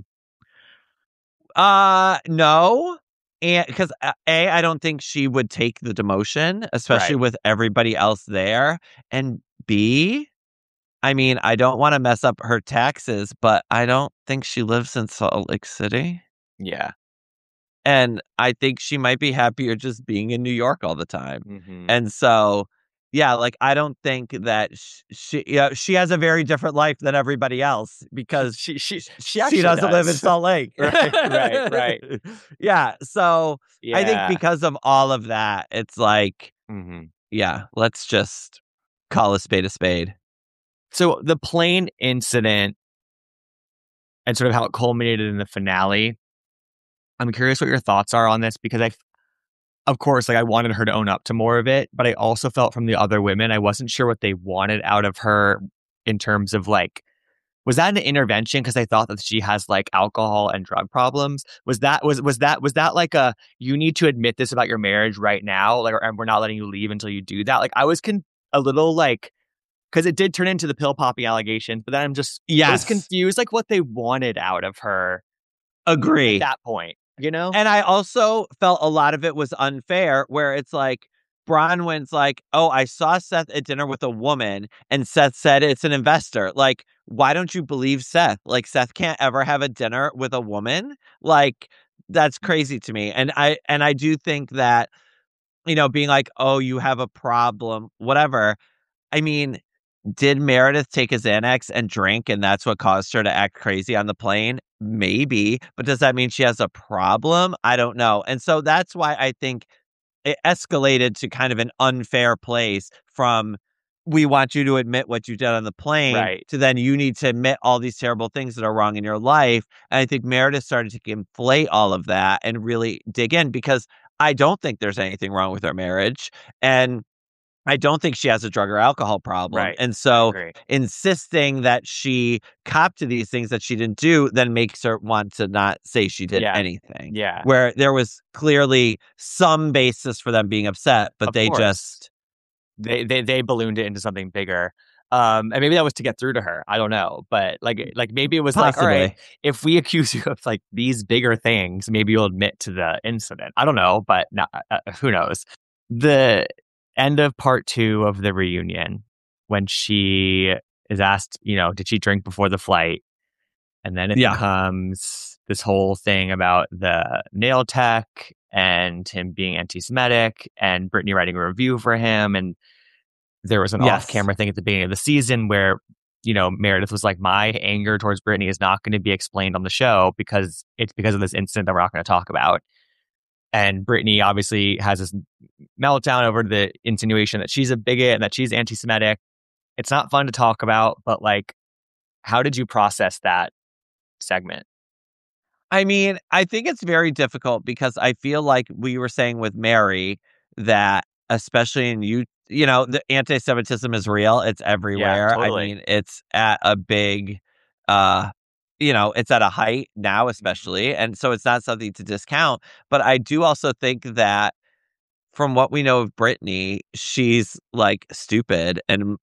Uh, no. And because uh, A, I don't think she would take the demotion, especially Right. with everybody else there. And B, I mean, I don't want to mess up her taxes, but I don't think she lives in Salt Lake City. Yeah. And I think she might be happier just being in New York all the time. Mm-hmm. And so, yeah, like, I don't think that sh- she yeah, she has a very different life than everybody else because she she she, she actually doesn't does. live in Salt Lake. Right, right, right. Yeah. So Yeah. I think because of all of that, it's like, Mm-hmm. yeah, let's just call a spade a spade. So the plane incident and sort of how it culminated in the finale, I'm curious what your thoughts are on this because I, of course, like I wanted her to own up to more of it, but I also felt from the other women, I wasn't sure what they wanted out of her in terms of like, was that an intervention? Because I thought that she has like alcohol and drug problems. Was that was was that was that like a you need to admit this about your marriage right now, like, and we're not letting you leave until you do that? Like I was con- a little like. Because it did turn into the pill popping allegations, but then I'm just Yes. I was confused, like what they wanted out of her. Agree. At that point, you know. And I also felt a lot of it was unfair, where it's like Bronwyn's like, "Oh, I saw Seth at dinner with a woman, and Seth said it's an investor." Like, why don't you believe Seth? Like, Seth can't ever have a dinner with a woman. Like, that's crazy to me. And I and I do think that, you know, being like, "Oh, you have a problem," whatever. I mean. Did Meredith take a Xanax and drink, and that's what caused her to act crazy on the plane? Maybe. But does that mean she has a problem? I don't know. And so that's why I think it escalated to kind of an unfair place from we want you to admit what you did on the plane Right. to then you need to admit all these terrible things that are wrong in your life. And I think Meredith started to inflate all of that and really dig in because I don't think there's anything wrong with her marriage. And I don't think she has a drug or alcohol problem. Right. And so Agree. insisting that she copped to these things that she didn't do then makes her want to not say she did Yeah. anything. Yeah. Where there was clearly some basis for them being upset, but Of they course. just... They, they they ballooned it into something bigger. Um, and maybe that was to get through to her. I don't know. But like like maybe it was Possibly. like, all right, if we accuse you of like these bigger things, maybe you'll admit to the incident. I don't know, but not, uh, who knows? The end of part two of the reunion, when she is asked, you know, did she drink before the flight? And then it Yeah. becomes this whole thing about the nail tech and him being anti-Semitic and Brittany writing a review for him. And there was an Yes. off-camera thing at the beginning of the season where you know, Meredith was like, my anger towards Brittany is not going to be explained on the show because it's because of this incident that we're not going to talk about. And Brittany obviously has this meltdown over the insinuation that she's a bigot and that she's anti-Semitic. It's not fun to talk about, but like, how did you process that segment? I mean, I think it's very difficult because I feel like we were saying with Mary that, especially in you, you know, the anti-Semitism is real. It's everywhere. Yeah, totally. I mean, it's at a big, uh, you know, it's at a height now, especially. And so it's not something to discount. But I do also think that from what we know of Brittany, she's like stupid and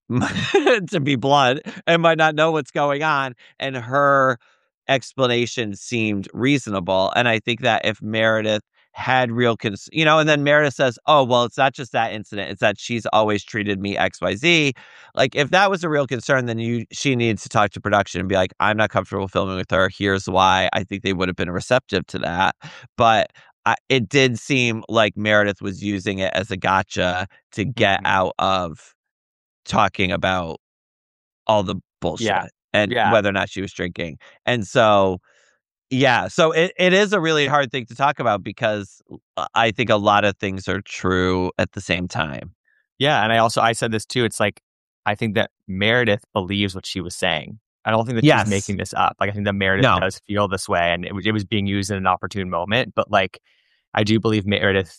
to be blunt and might not know what's going on. And her explanation seemed reasonable. And I think that if Meredith had real cons- you know, and then Meredith says, oh, well, it's not just that incident, it's that she's always treated me X Y Z. Like, if that was a real concern, then you she needs to talk to production and be like, I'm not comfortable filming with her. Here's why. I think they would have been receptive to that. But I, it did seem like Meredith was using it as a gotcha to get mm-hmm. out of talking about all the bullshit. Yeah. And yeah. whether or not she was drinking. And so, yeah, so it, it is a really hard thing to talk about because I think a lot of things are true at the same time. Yeah. And I also, I said this too. It's like, I think that Meredith believes what she was saying. I don't think that yes. she's making this up. Like, I think that Meredith no. does feel this way and it was, it was being used in an opportune moment. But like, I do believe Meredith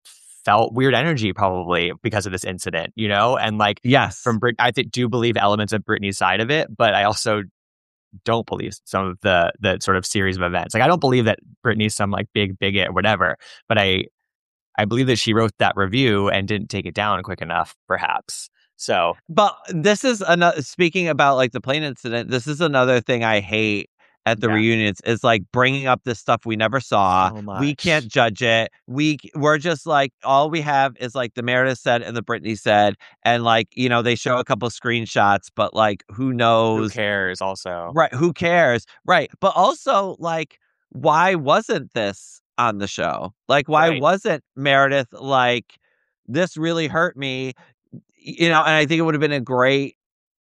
felt weird energy probably because of this incident, you know? And like, yes, from Brit, I th- do believe elements of Brittany's side of it, but I also don't believe some of the the sort of series of events. Like, I don't believe that Brittany's some like big bigot or whatever, but I I believe that she wrote that review and didn't take it down quick enough, perhaps. So, but this is another, speaking about like the plane incident, this is another thing I hate at the yeah. reunions is like bringing up this stuff we never saw. So we can't judge it. We we're just like, all we have is like the Meredith said and the Brittany said, and like, you know, they show a couple screenshots, but like, who knows? Who cares? Also, right? Who cares? Right? But also, like, why wasn't this on the show? Like, why right. wasn't Meredith like, this really hurt me? You know, and I think it would have been a great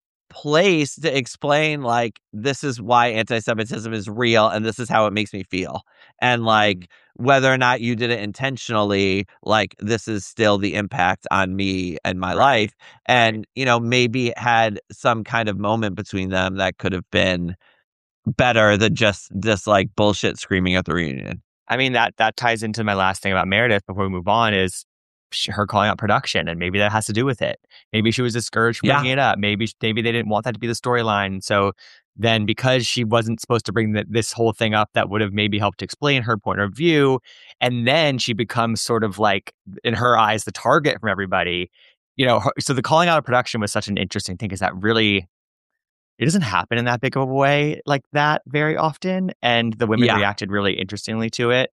place to explain like, this is why anti-Semitism is real and this is how it makes me feel, and like whether or not you did it intentionally, like this is still the impact on me and my right. life. And right. you know, maybe it had some kind of moment between them that could have been better than just this like bullshit screaming at the reunion. I mean, that that ties into my last thing about Meredith before we move on is her calling out production, and maybe that has to do with it. Maybe she was discouraged from yeah. bringing it up. Maybe maybe they didn't want that to be the storyline. So then, because she wasn't supposed to bring the, this whole thing up, that would have maybe helped explain her point of view, and then she becomes sort of like, in her eyes, the target from everybody. You know, her, so the calling out of production was such an interesting thing because that really, it doesn't happen in that big of a way like that very often, and the women yeah. reacted really interestingly to it.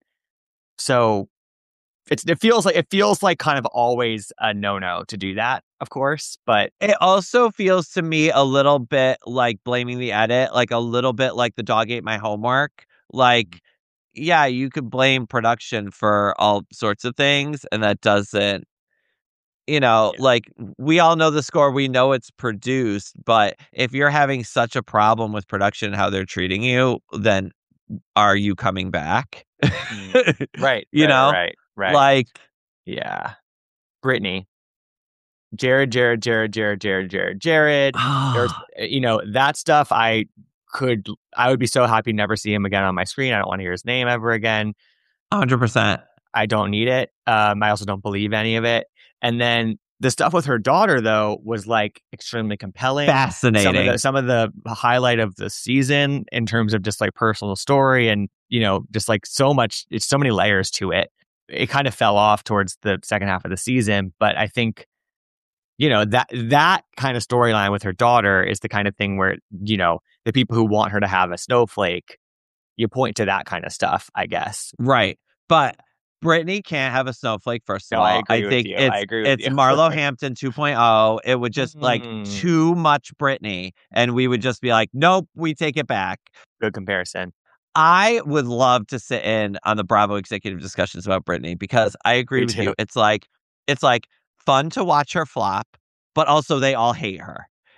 So. It's, it feels like it feels like kind of always a no-no to do that, of course, but it also feels to me a little bit like blaming the edit, like a little bit like the dog ate my homework. Like, yeah, you could blame production for all sorts of things, and that doesn't, you know, yeah. like we all know the score, we know it's produced, but if you're having such a problem with production, how they're treating you, then are you coming back? Mm. Right. you right, know, right. Right. Like, yeah. Brittany. Jared, Jared, Jared, Jared, Jared, Jared, Jared. There's, you know, that stuff I could, I would be so happy to never see him again on my screen. I don't want to hear his name ever again. one hundred percent. I don't need it. Um, I also don't believe any of it. And then the stuff with her daughter, though, was like extremely compelling. Fascinating. Some of the, some of the highlight of the season in terms of just like personal story and, you know, just like so much, it's so many layers to it. It kind of fell off towards the second half of the season, but I think, you know, that that kind of storyline with her daughter is the kind of thing where, you know, the people who want her to have a snowflake, you point to that kind of stuff, I guess. Right. But Brittany can't have a snowflake, first of no, all. I, agree I with think you. it's, I agree with it's you. Marlo Hampton two point oh. It would just like mm. too much Brittany. And we would just be like, nope, we take it back. Good comparison. I would love to sit in on the Bravo executive discussions about Brittany because I agree Me with too. you. It's like, it's like fun to watch her flop, but also they all hate her.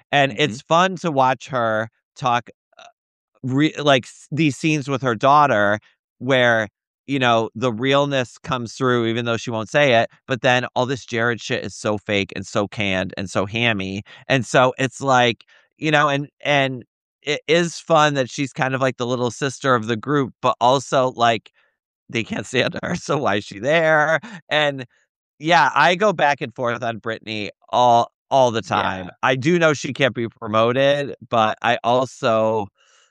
And Mm-hmm. it's fun to watch her talk, uh, re- like s- these scenes with her daughter where, you know, the realness comes through, even though she won't say it. But then all this Jared shit is so fake and so canned and so hammy. And so it's like, you know, and, and it is fun that she's kind of like the little sister of the group, but also like they can't stand her. So why is she there? And yeah, I go back and forth on Brittany all all the time. Yeah. I do know she can't be promoted, but I also,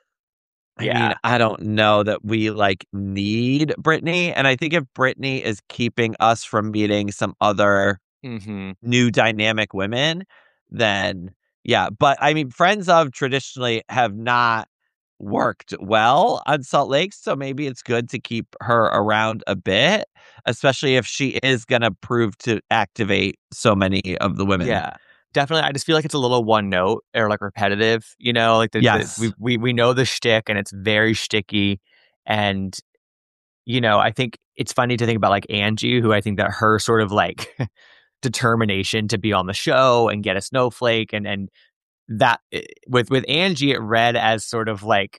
I Yeah. mean, I don't know that we like need Brittany. And I think if Brittany is keeping us from meeting some other Mm-hmm. new dynamic women, then yeah. But I mean, Friends of traditionally have not worked well on Salt Lake, so maybe it's good to keep her around a bit, especially if she is going to prove to activate so many of the women. Yeah, definitely. I just feel like it's a little one note or like repetitive, you know, like the, Yes. the, we, we, we know the shtick and it's very shticky. And, you know, I think it's funny to think about like Angie, who I think that her sort of like determination to be on the show and get a snowflake and, and that with, with Angie, it read as sort of like,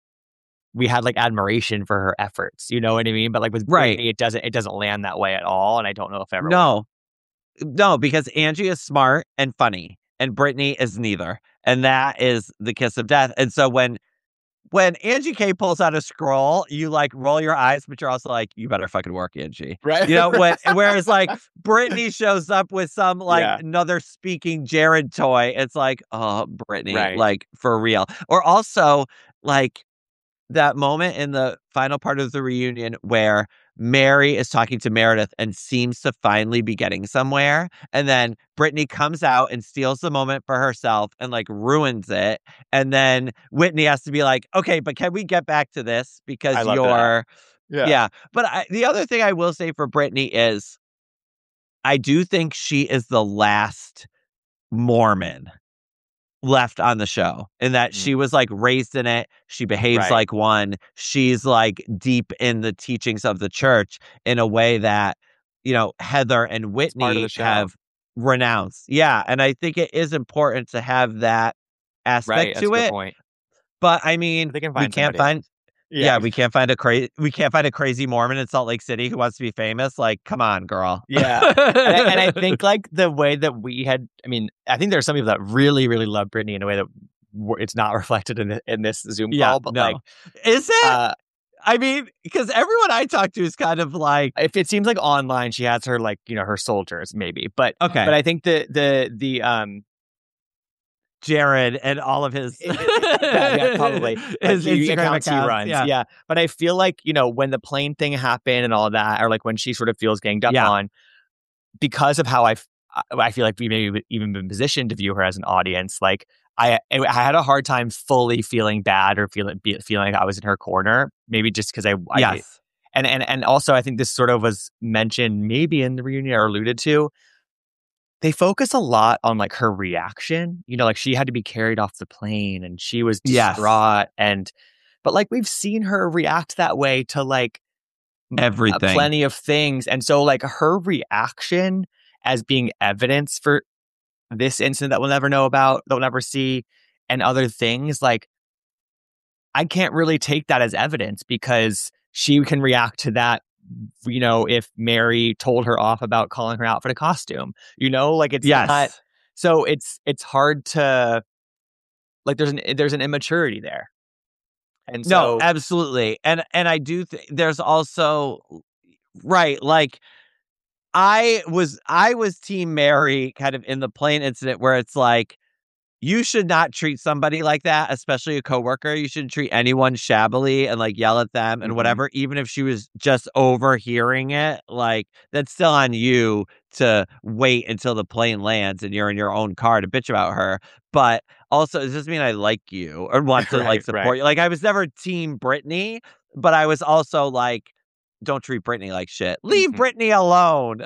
we had like admiration for her efforts, you know what I mean? But like with Right. Brittany, it doesn't, it doesn't land that way at all. And I don't know if ever. No, no, because Angie is smart and funny and Brittany is neither. And that is the kiss of death. And so when, when Angie K pulls out a scroll, you like roll your eyes, but you're also like, you better fucking work, Angie. Right. You know, when, whereas like Brittany shows up with some like Yeah. another speaking Jared toy. It's like, oh, Brittany, Right. like for real. Or also like that moment in the final part of the reunion where Mary is talking to Meredith and seems to finally be getting somewhere. And then Brittany comes out and steals the moment for herself and like ruins it. And then Whitney has to be like, okay, but can we get back to this? Because I love you're, Yeah. yeah. But I, the other thing I will say for Brittany is I do think she is the last Mormon left on the show in that Mm. she was like raised in it. She behaves Right. like one. She's like deep in the teachings of the church in a way that, you know, Heather and part of Whitney the show. have renounced. Yeah. And I think it is important to have that aspect Right. That's a to good it. point. But I mean, They can we find can't somebody. find. Yeah. we can't find a crazy. We can't find a crazy Mormon in Salt Lake City who wants to be famous. Like, come on, girl. Yeah. and, I, and I think like the way that we had, I mean, I think there's some people that really, really love Brittany in a way that w- it's not reflected in the, in this Zoom Yeah, call. But no. like, Is it? uh, I mean, because everyone I talk to is kind of like, if it seems like online, she has her like, you know, her soldiers maybe, but, okay, but I think the, the, the, um, Jared and all of his, yeah, yeah, probably his like, Instagram accounts he accounts, runs. yeah. Yeah. But I feel like, you know, when the plane thing happened and all that, or like when she sort of feels ganged up Yeah. on, because of how I, f- I feel like we maybe even been positioned to view her as an audience, like I, I had a hard time fully feeling bad or feeling be, feeling like I was in her corner. Maybe just because I, I Yes. and and and also I think this sort of was mentioned maybe in the reunion or alluded to. They focus a lot on like her reaction, you know, like she had to be carried off the plane and she was Yes. distraught, and but like we've seen her react that way to like m- uh, Everything. plenty of things, and so like her reaction as being evidence for this incident that we'll never know about, that we'll never see, and other things, like I can't really take that as evidence because she can react to that, you know, if Mary told her off about calling her out for the costume, you know, like it's Yes. not, so it's it's hard to like there's an there's an immaturity there. And so No, absolutely. And and I do think there's also right, like I was I was team Mary kind of in the plane incident where it's like you should not treat somebody like that, especially a coworker. You shouldn't treat anyone shabbily and like yell at them and Mhm. whatever, even if she was just overhearing it. Like that's still on you to wait until the plane lands and you're in your own car to bitch about her. But also, does this mean I like you or want to like Right, support right. you? Like I was never team Brittany, but I was also like, don't treat Brittany like shit. Leave Mhm. Brittany alone.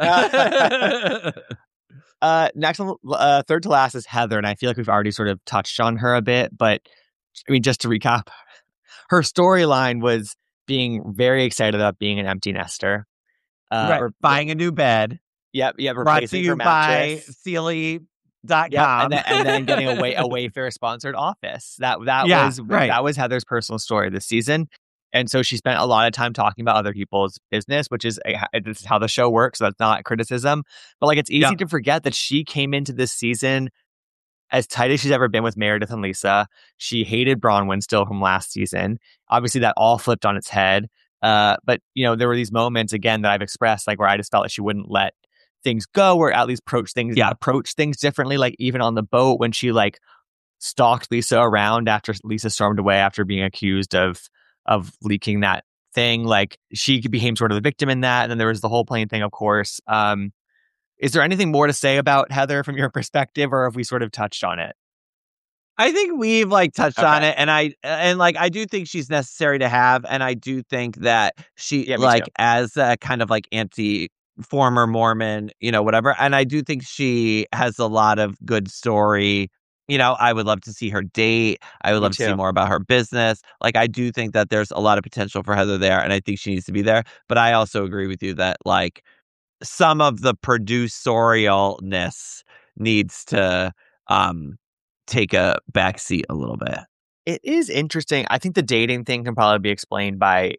uh next one, uh third to last is Heather, and I feel like we've already sort of touched on her a bit, but I mean, just to recap, her storyline was being very excited about being an empty nester. Uh Right. or Buying a new bed. Yep, yep, Brought to replacing you her by mattress. Sealy Dot Yep, com. and then, and then getting a, way, a Wayfair sponsored office. That that Yeah, was right. that was Heather's personal story this season, and so she spent a lot of time talking about other people's business, which is a, this is how the show works. So that's not criticism, but like it's easy Yep. to forget that she came into this season as tight as she's ever been with Meredith and Lisa. She hated Bronwyn still from last season. Obviously, that all flipped on its head. Uh, but you know, there were these moments again that I've expressed, like where I just felt like she wouldn't let things go, or at least approach things, Yeah. approach things differently. Like even on the boat when she like stalked Lisa around after Lisa stormed away after being accused of of leaking that thing. Like she became sort of the victim in that. And then there was the whole plane thing, of course. Um, is there anything more to say about Heather from your perspective, or have we sort of touched on it? I think we've like touched Okay. on it, and I and like I do think she's necessary to have, and I do think that she Yeah, me like too. as a kind of like anti former Mormon, you know, whatever. And I do think she has a lot of good story. You know, I would love to see her date. I would Me love to see too. more about her business. Like, I do think that there's a lot of potential for Heather there, and I think she needs to be there. But I also agree with you that like some of the producerialness needs to um take a backseat a little bit. It is interesting. I think the dating thing can probably be explained by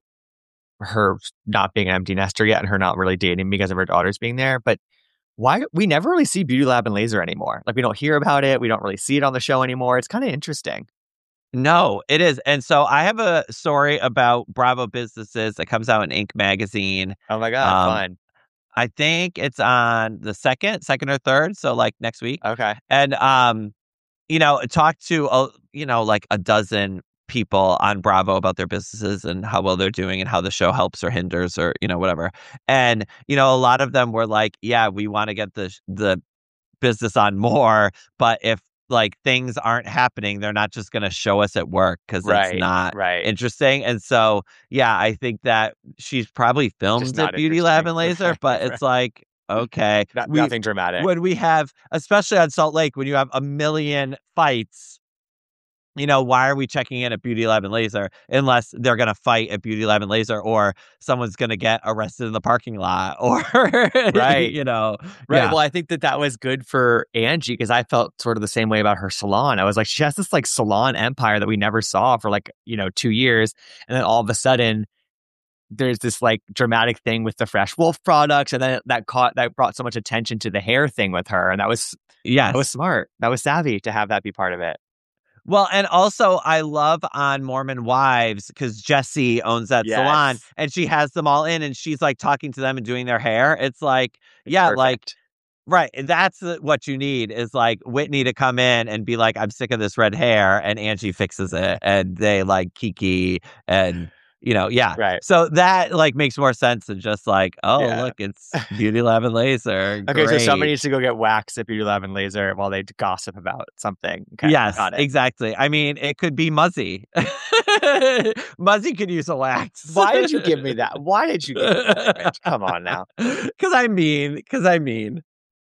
her not being an empty nester yet and her not really dating because of her daughters being there. But why we never really see Beauty Lab and Laser anymore. Like we don't hear about it. We don't really see it on the show anymore. It's kind of interesting. No, it is. And so I have a story about Bravo Businesses that comes out in Inc magazine. Oh my God, Um, fun. I think it's on the second, second or third. So like next week. Okay. And, um, you know, talk to, uh, you know, like a dozen people on Bravo about their businesses and how well they're doing and how the show helps or hinders or, you know, whatever. And, you know, a lot of them were like, yeah, we want to get the, the business on more. But if like things aren't happening, they're not just going to show us at work because Right, it's not right. interesting. And so, yeah, I think that she's probably filmed not at Beauty Lab and interesting. Laser, Right, but right. it's like, okay, Not, we- nothing dramatic. when we have, especially on Salt Lake, when you have a million fights, you know, why are we checking in at Beauty Lab and Laser unless they're going to fight at Beauty Lab and Laser or someone's going to get arrested in the parking lot or, Right. you know. Right. Yeah. Well, I think that that was good for Angie because I felt sort of the same way about her salon. I was like, she has this like salon empire that we never saw for like, you know, two years. And then all of a sudden, there's this like dramatic thing with the Fresh Wolf products. And then that caught, that brought so much attention to the hair thing with her. And that was, yes. that was smart. That was savvy to have that be part of it. Well, and also I love on Mormon Wives because Jessie owns that Yes. salon and she has them all in and she's like talking to them and doing their hair. It's like, yeah, Perfect. like, right. And that's what you need is like Whitney to come in and be like, I'm sick of this red hair. And Angie fixes it. And they like Kiki and, you know, yeah. Right. So that like makes more sense than just like, oh, Yeah. look, it's Beauty Lab and Laser. Okay, Great. so somebody needs to go get waxed at Beauty Lab and Laser while they gossip about something. Okay, Yes, got it. exactly. I mean, it could be Muzzy. Muzzy could use a wax. Why did you give me that? Why did you give me that image? Come on now. Because I mean, because I mean.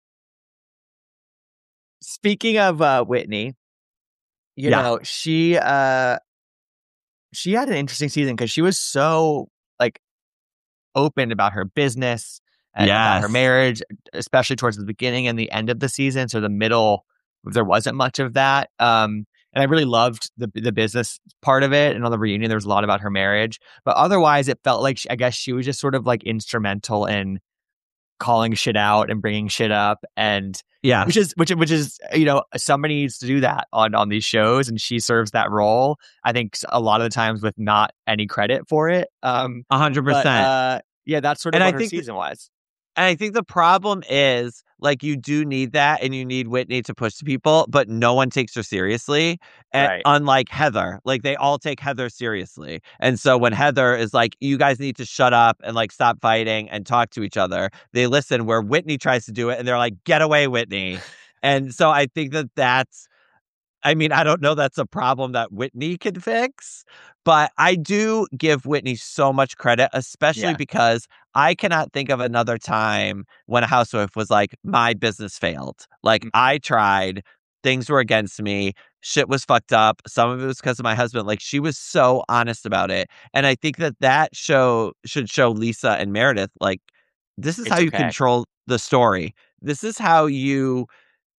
Speaking of uh, Whitney, you Yeah. know, she uh, she had an interesting season because she was so like open about her business and about her Yes. marriage, especially towards the beginning and the end of the season. So the middle, there wasn't much of that. Um, and I really loved the the business part of it. And on the reunion, there was a lot about her marriage. But otherwise, it felt like she, I guess she was just sort of like instrumental in calling shit out and bringing shit up, and Yeah. which is which which is you know somebody needs to do that on on these shows, and she serves that role. I think a lot of the times with not any credit for it. Um, A hundred but percent. uh, yeah, that's sort of And what I her think that- season was. And I think the problem is like you do need that and you need Whitney to push to people, but no one takes her seriously. And Right. unlike Heather, like they all take Heather seriously. And so when Heather is like, you guys need to shut up and like stop fighting and talk to each other, they listen, where Whitney tries to do it and they're like, get away, Whitney. And so I think that that's, I mean, I don't know that's a problem that Whitney can fix, but I do give Whitney so much credit, especially Yeah. because I cannot think of another time when a housewife was like, my business failed. Like, Mhm. I tried, things were against me, shit was fucked up. Some of it was because of my husband. Like, she was so honest about it. And I think that that show should show Lisa and Meredith, like, this is It's how you okay. control the story. This is how you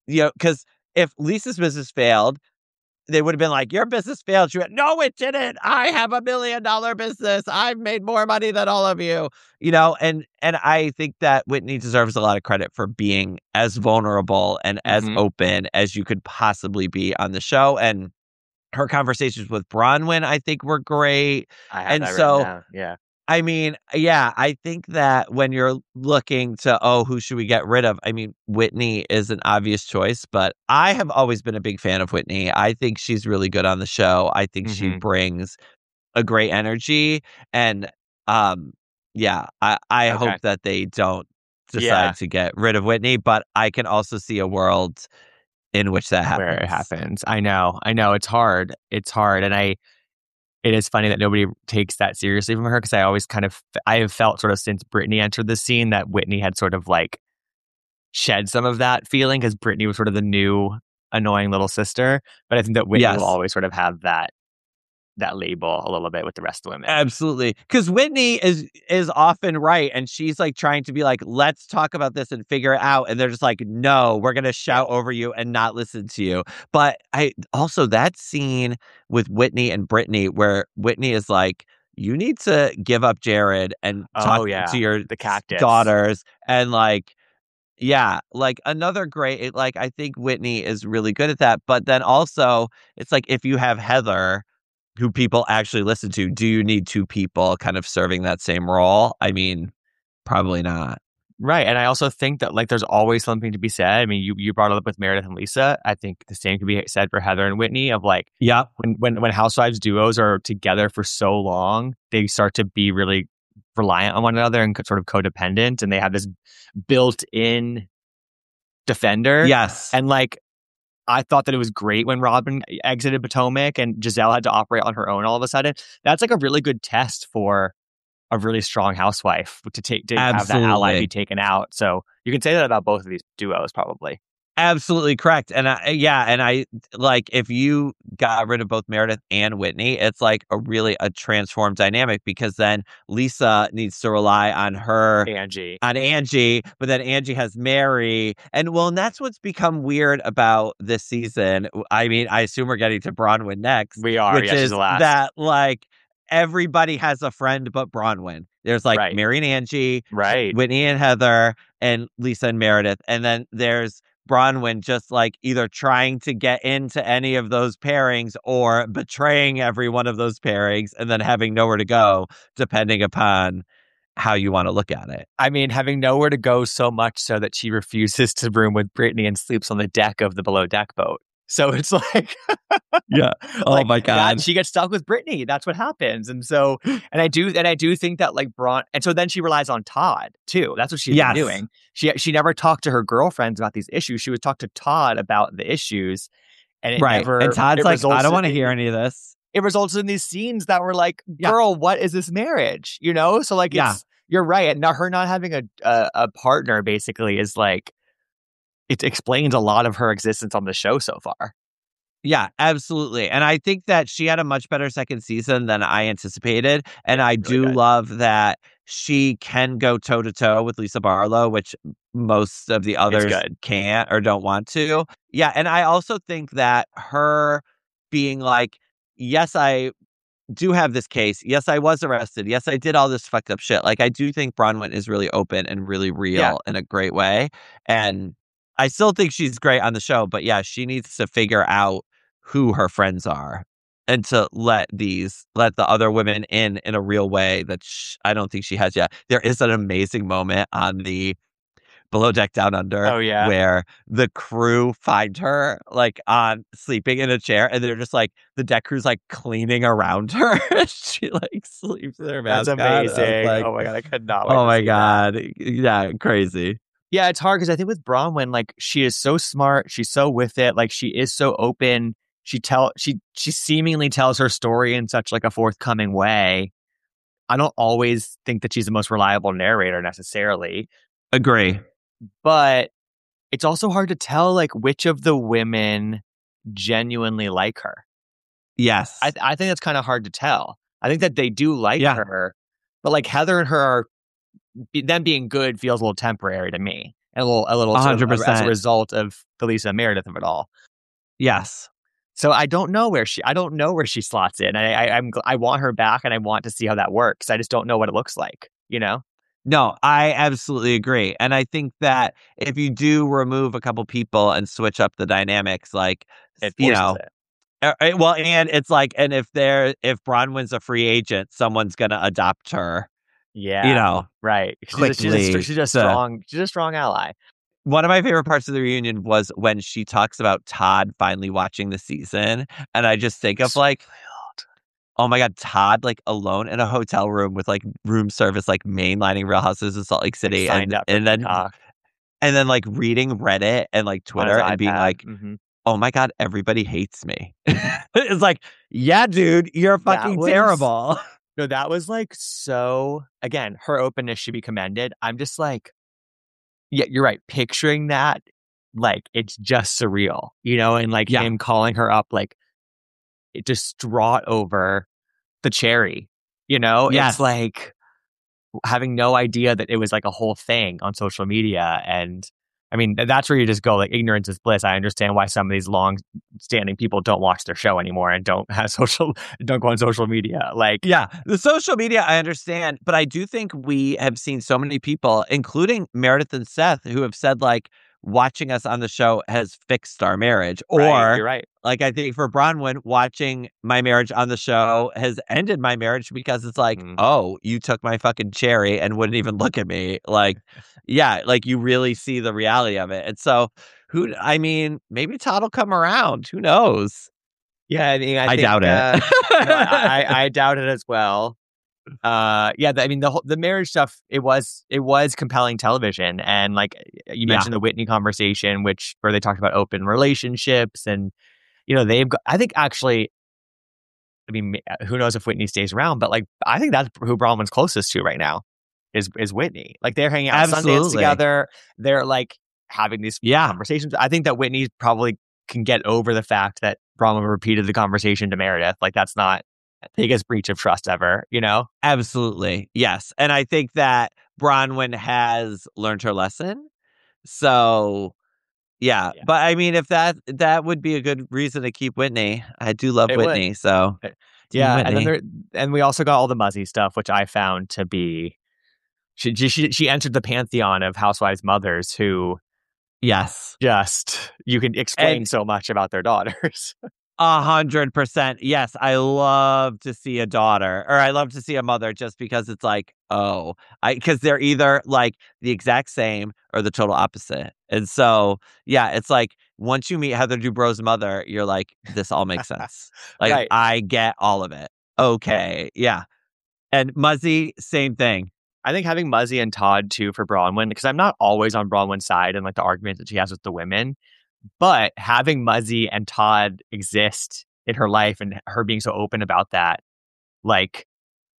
you know, because if Lisa's business failed, they would have been like, your business failed. She went, no, it didn't. I have a million dollar business. I've made more money than all of you, you know, and and I think that Whitney deserves a lot of credit for being as vulnerable and as Mhm. open as you could possibly be on the show. And her conversations with Bronwyn, I think, were great. I have And that so, written down. Yeah. I mean, yeah, I think that when you're looking to, oh, who should we get rid of? I mean, Whitney is an obvious choice, but I have always been a big fan of Whitney. I think she's really good on the show. I think she Mhm. brings a great energy. And um, yeah, I, I Okay. hope that they don't decide Yeah. to get rid of Whitney, but I can also see a world in which that happens. Where it happens. I know. I know. It's hard. It's hard. And I, it is funny that nobody takes that seriously from her because I always kind of, I have felt sort of since Brittany entered the scene that Whitney had sort of like shed some of that feeling because Brittany was sort of the new annoying little sister. But I think that Whitney Yes. will always sort of have that that label a little bit with the rest of the women. Absolutely. Because Whitney is is often right. And she's like trying to be like, let's talk about this and figure it out. And they're just like, no, we're going to shout over you and not listen to you. But I also that scene with Whitney and Brittany where Whitney is like, you need to give up Jared and talk Oh, yeah. to your The cactus. daughters. And like, yeah, like another great, like I think Whitney is really good at that. But then also it's like if you have Heather, who people actually listen to, do you need two people kind of serving that same role? I mean, probably not. Right. And I also think that like there's always something to be said. I mean, you, you brought it up with Meredith and Lisa. I think the same can be said for Heather and Whitney of like, yeah, when, when, when housewives duos are together for so long, they start to be really reliant on one another and sort of codependent. And they have this built-in defender. Yes. And like, I thought that it was great when Robin exited Potomac and Giselle had to operate on her own all of a sudden. That's like a really good test for a really strong housewife to take to have that ally be taken out. So you can say that about both of these duos, probably. Absolutely correct. And I, yeah, and I like if you got rid of both Meredith and Whitney, it's like a really a transformed dynamic because then Lisa needs to rely on her Angie, on Angie, but then Angie has Mary, and well, and that's what's become weird about this season. I mean, I assume we're getting to Bronwyn next. We are, which yeah, is she's the last. That like everybody has a friend but Bronwyn. There's like right. Mary and Angie, right? Whitney and Heather, and Lisa and Meredith, and then there's Bronwyn just like either trying to get into any of those pairings or betraying every one of those pairings and then having nowhere to go, depending upon how you want to look at it. I mean, having nowhere to go so much so that she refuses to room with Brittany and sleeps on the deck of the below deck boat. So it's like, yeah. Oh like, my God. That, she gets stuck with Brittany. That's what happens. And so, and I do, and I do think that like Braun, and so then she relies on Todd too. That's what she's yes. been doing. She, she never talked to her girlfriends about these issues. She would talk to Todd about the issues. And it right. never, and Todd's like, I don't want to hear any of this. It results in these scenes that were like, yeah. girl, what is this marriage? You know? So like, yeah. it's, you're right. And her not having a, a, a partner basically is like, it explains a lot of her existence on the show so far. Yeah, absolutely. And I think that she had a much better second season than I anticipated. And I do really love that she can go toe to toe with Lisa Barlow, which most of the others can't or don't want to. Yeah. And I also think that her being like, yes, I do have this case. Yes, I was arrested. Yes, I did all this fucked up shit. Like, I do think Bronwyn is really open and really real yeah. in a great way. And I still think she's great on the show. But yeah, she needs to figure out who her friends are and to let these, let the other women in in a real way that sh- I don't think she has yet. There is an amazing moment on the Below Deck Down Under oh, yeah. where the crew find her like on sleeping in a chair and they're just like, the deck crew's like cleaning around her. She like sleeps in her mask. That's amazing. Like, oh my God, I could not wait Oh my God. That. Yeah, crazy. Yeah, it's hard because I think with Bronwyn, like she is so smart. She's so with it. Like she is so open. She tell she she seemingly tells her story in such like a forthcoming way. I don't always think that she's the most reliable narrator necessarily. Agree. But it's also hard to tell like which of the women genuinely like her. Yes. I I think that's kind of hard to tell. I think that they do like yeah. her, but like Heather and her are them being good feels a little temporary to me. and a little, a little one sort hundred of percent as a result of the Lisa and Meredith of it all. Yes. So I don't know where she, I don't know where she slots in. I, I, I'm, I want her back, and I want to see how that works. I just don't know what it looks like, you know? No, I absolutely agree. And I think that if you do remove a couple people and switch up the dynamics, like, It you forces know, it. uh, uh, well, and it's like, and if they're, if Bronwyn's a free agent, someone's going to adopt her, Yeah. you know, Right. She's a, she's a, quickly. she's a to- strong, she's a strong ally. One of my favorite parts of the reunion was when she talks about Todd finally watching the season. And I just think of like, oh my God, Todd like alone in a hotel room with like room service, like mainlining Real Houses of Salt Lake City. Signed And, up for and then, TikTok and then like reading Reddit and like on his Twitter and being iPad. like, Mhm. oh my God, everybody hates me. It's like, yeah, dude, you're That fucking was- terrible. No, that was like so, again, her openness should be commended. I'm just like, yeah, you're right. Picturing that, like, it's just surreal, you know, and like Yeah. him calling her up, like, distraught over the cherry, you know? Yes. It's like having no idea that it was like a whole thing on social media. And I mean, that's where you just go, like, ignorance is bliss. I understand why some of these long standing people don't watch their show anymore and don't have social, don't go on social media. Like, Yeah, the social media, I understand, but I do think we have seen so many people, including Meredith and Seth, who have said like, watching us on the show has fixed our marriage. Or, right, you're right. like, I think for Bronwyn, watching my marriage on the show has ended my marriage because it's like, Mm. oh, you took my fucking cherry and wouldn't even look at me. Like, yeah, like you really see the reality of it. And so, who, I mean, maybe Todd will come around. Who knows? Yeah, I mean, I, I think, doubt it. uh, no, I, I, I doubt it as well. Uh, yeah, the, I mean, the whole the marriage stuff. It was it was compelling television, and like you mentioned, the Whitney conversation, which where they talked about open relationships, and you know they've got. I think actually, I mean, who knows if Whitney stays around, but like I think that's who Bronwyn's closest to right now is is Whitney. Like they're hanging out at Sundance Absolutely. together. They're like having these Yeah. conversations. I think that Whitney probably can get over the fact that Bronwyn repeated the conversation to Meredith. Like that's not the biggest breach of trust ever, you know? Absolutely. Yes. And I think that Bronwyn has learned her lesson. So, yeah. Yeah. But I mean, if that that would be a good reason to keep Whitney. I do love It would. Whitney. So, It- Team Yeah, Whitney. and then there, and we also got all the Muzzy stuff, which I found to be she she she entered the pantheon of housewives mothers who yes. just you can explain And- so much about their daughters. A hundred percent. Yes, I love to see a daughter, or I love to see a mother, just because it's like, oh, I because they're either like the exact same or the total opposite. And so, yeah, it's like once you meet Heather Dubrow's mother, you're like, this all makes sense. Like Right. I get all of it. Okay, yeah. And Muzzy, same thing. I think having Muzzy and Todd too for Bronwyn, because I'm not always on Bronwyn's side and like the argument that she has with the women, but having Muzzy and Todd exist in her life and her being so open about that, like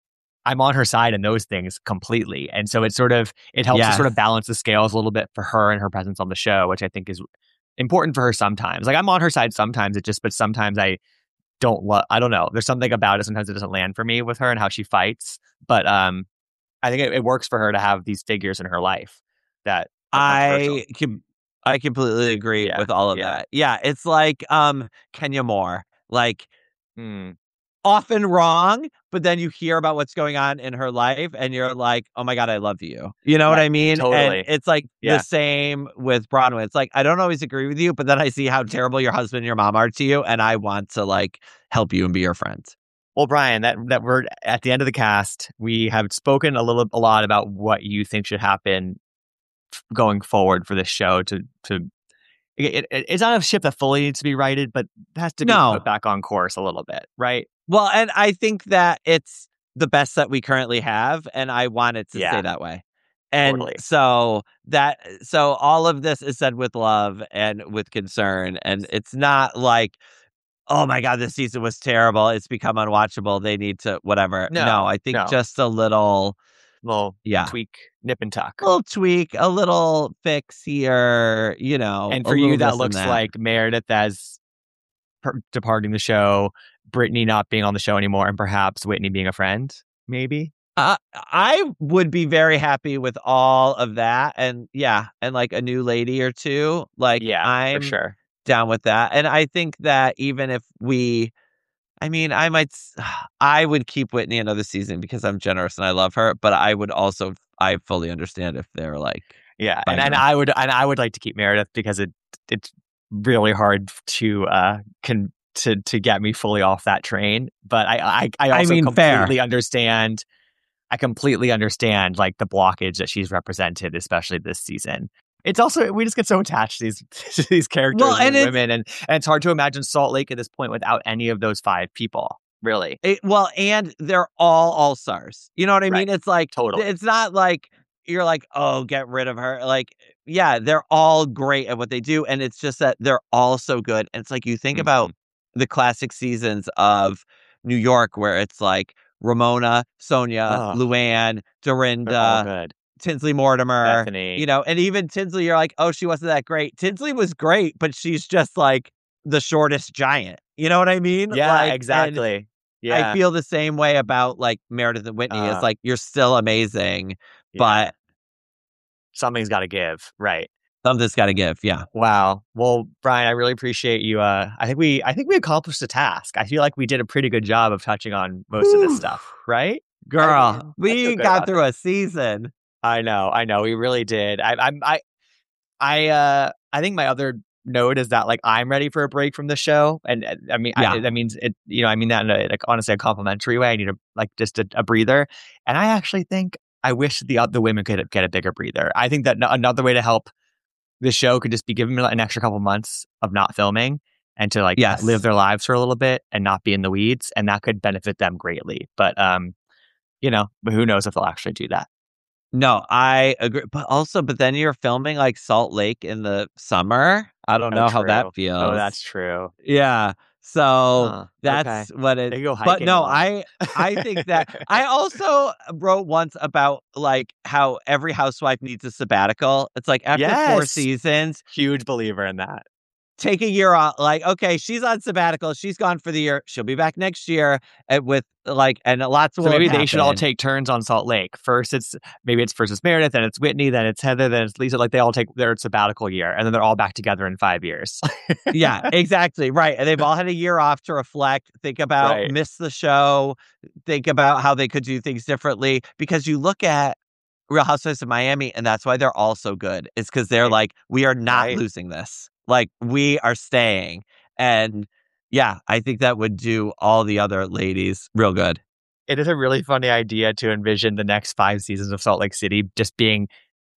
I'm on her side in those things completely. And so it sort of it helps Yes. to sort of balance the scales a little bit for her and her presence on the show, which I think is important for her sometimes. Like I'm on her side sometimes, it just but sometimes I don't love I don't know. There's something about it sometimes it doesn't land for me with her and how she fights. But um I think it, it works for her to have these figures in her life that are controversial. I can I completely agree Yeah, with all of yeah. that. Yeah, it's like um Kenya Moore. Like Hmm. often wrong, but then you hear about what's going on in her life and you're like, oh my God, I love you. You know what Right, I mean? totally. And it's like Yeah. the same with Bronwyn. It's like, I don't always agree with you, but then I see how terrible your husband and your mom are to you. And I want to like help you and be your friend. Well, Brian, that that we're at the end of the cast. We have spoken a little, a lot about what you think should happen f- going forward for this show. To to, it, it, it's not a ship that fully needs to be righted, but it has to be No. put back on course a little bit, right? Well, and I think that it's the best that we currently have, and I want it to Yeah. stay that way. And Totally. so that so all of this is said with love and with concern, and it's not like, oh my God, this season was terrible. It's become unwatchable. They need to whatever. No, No, I think no. just a little, Little yeah, tweak, nip and tuck. little tweak, a little fix here. You know, And a for you, little that this and looks like Meredith as per- departing the show, Brittany not being on the show anymore, and perhaps Whitney being a friend, maybe. Uh, I would be very happy with all of that. And yeah, and like a new lady or two. Like, yeah, I'm for sure. down with that. And I think that even if we, I mean, I might, I would keep Whitney another season because I'm generous and I love her. But I would also, I fully understand if they're like, yeah, and, and I would, and I would like to keep Meredith because it it's really hard to uh can to to get me fully off that train. But I I, I also I mean, completely fair. understand. I completely understand like the blockage that she's represented, especially this season. It's also, we just get so attached to these to these characters well, and, and women, and, and it's hard to imagine Salt Lake at this point without any of those five people, really. It, well, and they're all all-stars. You know what I right. mean? It's like, totally. It's not like you're like, oh, get rid of her. Like, yeah, they're all great at what they do, and it's just that they're all so good. And it's like, you think mm-hmm. about the classic seasons of New York where it's like, Ramona, Sonia, oh, Luann, Dorinda, Tinsley Mortimer, Bethany. You know, and even Tinsley, you're like, oh, she wasn't that great. Tinsley was great, but she's just like the shortest giant. You know what I mean? Yeah, like, exactly. Yeah. I feel the same way about like Meredith and Whitney. Uh, it's like, you're still amazing, yeah. but something's got to give. Right. Something's got to give. Yeah. Wow. Well, Brian, I really appreciate you. Uh, I think we, I think we accomplished the task. I feel like we did a pretty good job of touching on most Ooh. of this stuff, right? Girl, I, we got through it. a season. I know. I know. We really did. I, I'm, I, I, uh, I think my other note is that like I'm ready for a break from the show, and I mean, yeah. I, that means it. You know, I mean that in a, like honestly a complimentary way. I need a like just a, a breather, and I actually think I wish the the women could get a bigger breather. I think that another way to help the show could just be giving them an extra couple months of not filming and to like yes. live their lives for a little bit and not be in the weeds. And that could benefit them greatly. But, um, you know, but who knows if they'll actually do that. No, I agree. But also, but then you're filming like Salt Lake in the summer. I don't oh, know true. how that feels. Oh, that's true. Yeah. So uh, that's okay. what it is. But no, I I think that I also wrote once about like how every housewife needs a sabbatical. It's like after yes. four seasons. Huge believer in that. Take a year off. Like, okay, she's on sabbatical. She's gone for the year. She'll be back next year with like, and lots of so maybe they happen. should all take turns on Salt Lake. First, it's maybe it's first it's Meredith, then it's Whitney, then it's Heather, then it's Lisa. Like they all take their sabbatical year, and then they're all back together in five years. Yeah, exactly. Right. And they've all had a year off to reflect, think about, right. miss the show, think about how they could do things differently. Because you look at Real Housewives of Miami, and that's why they're all so good. It's because they're right. like, we are not right. losing this. Like, we are staying. And yeah, I think that would do all the other ladies real good. It is a really funny idea to envision the next five seasons of Salt Lake City just being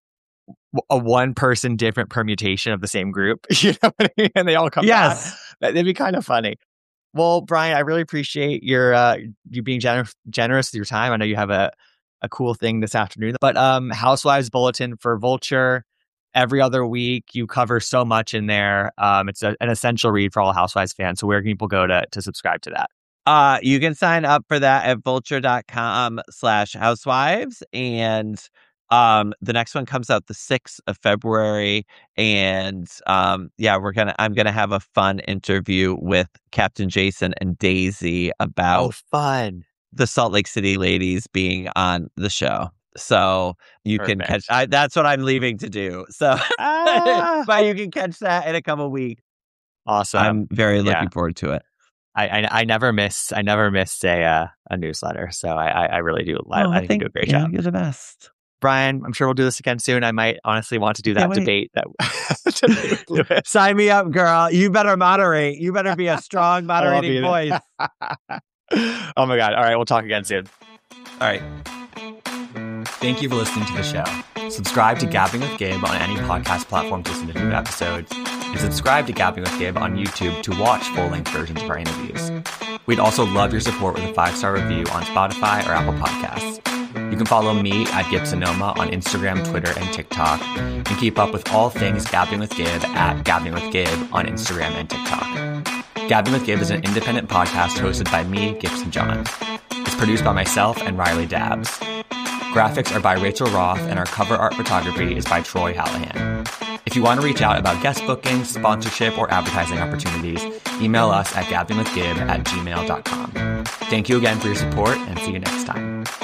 a one-person different permutation of the same group. You know what I mean? And they all come yes. back. That'd be kind of funny. Well, Brian, I really appreciate your uh, you being gener- generous with your time. I know you have a, a cool thing this afternoon. But um, Housewives Bulletin for Vulture. Every other week, you cover so much in there. Um, it's a, an essential read for all Housewives fans. So where can people go to to subscribe to that? Uh, you can sign up for that at vulture.com slash housewives. And um, the next one comes out the sixth of February. And um, yeah, we're gonna I'm gonna have a fun interview with Captain Jason and Daisy about oh, fun. the Salt Lake City ladies being on the show. So you Perfect. can catch, I, that's what I'm leaving to do. So, ah. but you can catch that in a couple weeks. Awesome. I'm very looking yeah. forward to it. I, I I never miss, I never miss a, uh, a newsletter. So I, I, I really do. I, oh, I, I think you do a great yeah, job. You're the best. Brian, I'm sure we'll do this again soon. I might honestly want to do that debate. That debate with Sign me up, girl. You better moderate. You better be a strong moderating voice. Oh my God. All right. We'll talk again soon. All right. Thank you for listening to the show. Subscribe to Gabbing with Gabe on any podcast platform to listen to new episodes, and subscribe to Gabbing with Gabe on YouTube to watch full-length versions of our interviews. We'd also love your support with a five-star review on Spotify or Apple Podcasts. You can follow me at Gibsonoma on Instagram, Twitter, and TikTok, and keep up with all things Gabbing with Gabe at Gabbing with Gabe on Instagram and TikTok. Gabbing with Gabe is an independent podcast hosted by me, Gibson Johns. It's produced by myself and Riley Dabbs. Graphics are by Rachel Roth, and our cover art photography is by Troy Hallahan. If you want to reach out about guest bookings, sponsorship, or advertising opportunities, email us at gabbingwithgabe at gmail dot com. Thank you again for your support, and see you next time.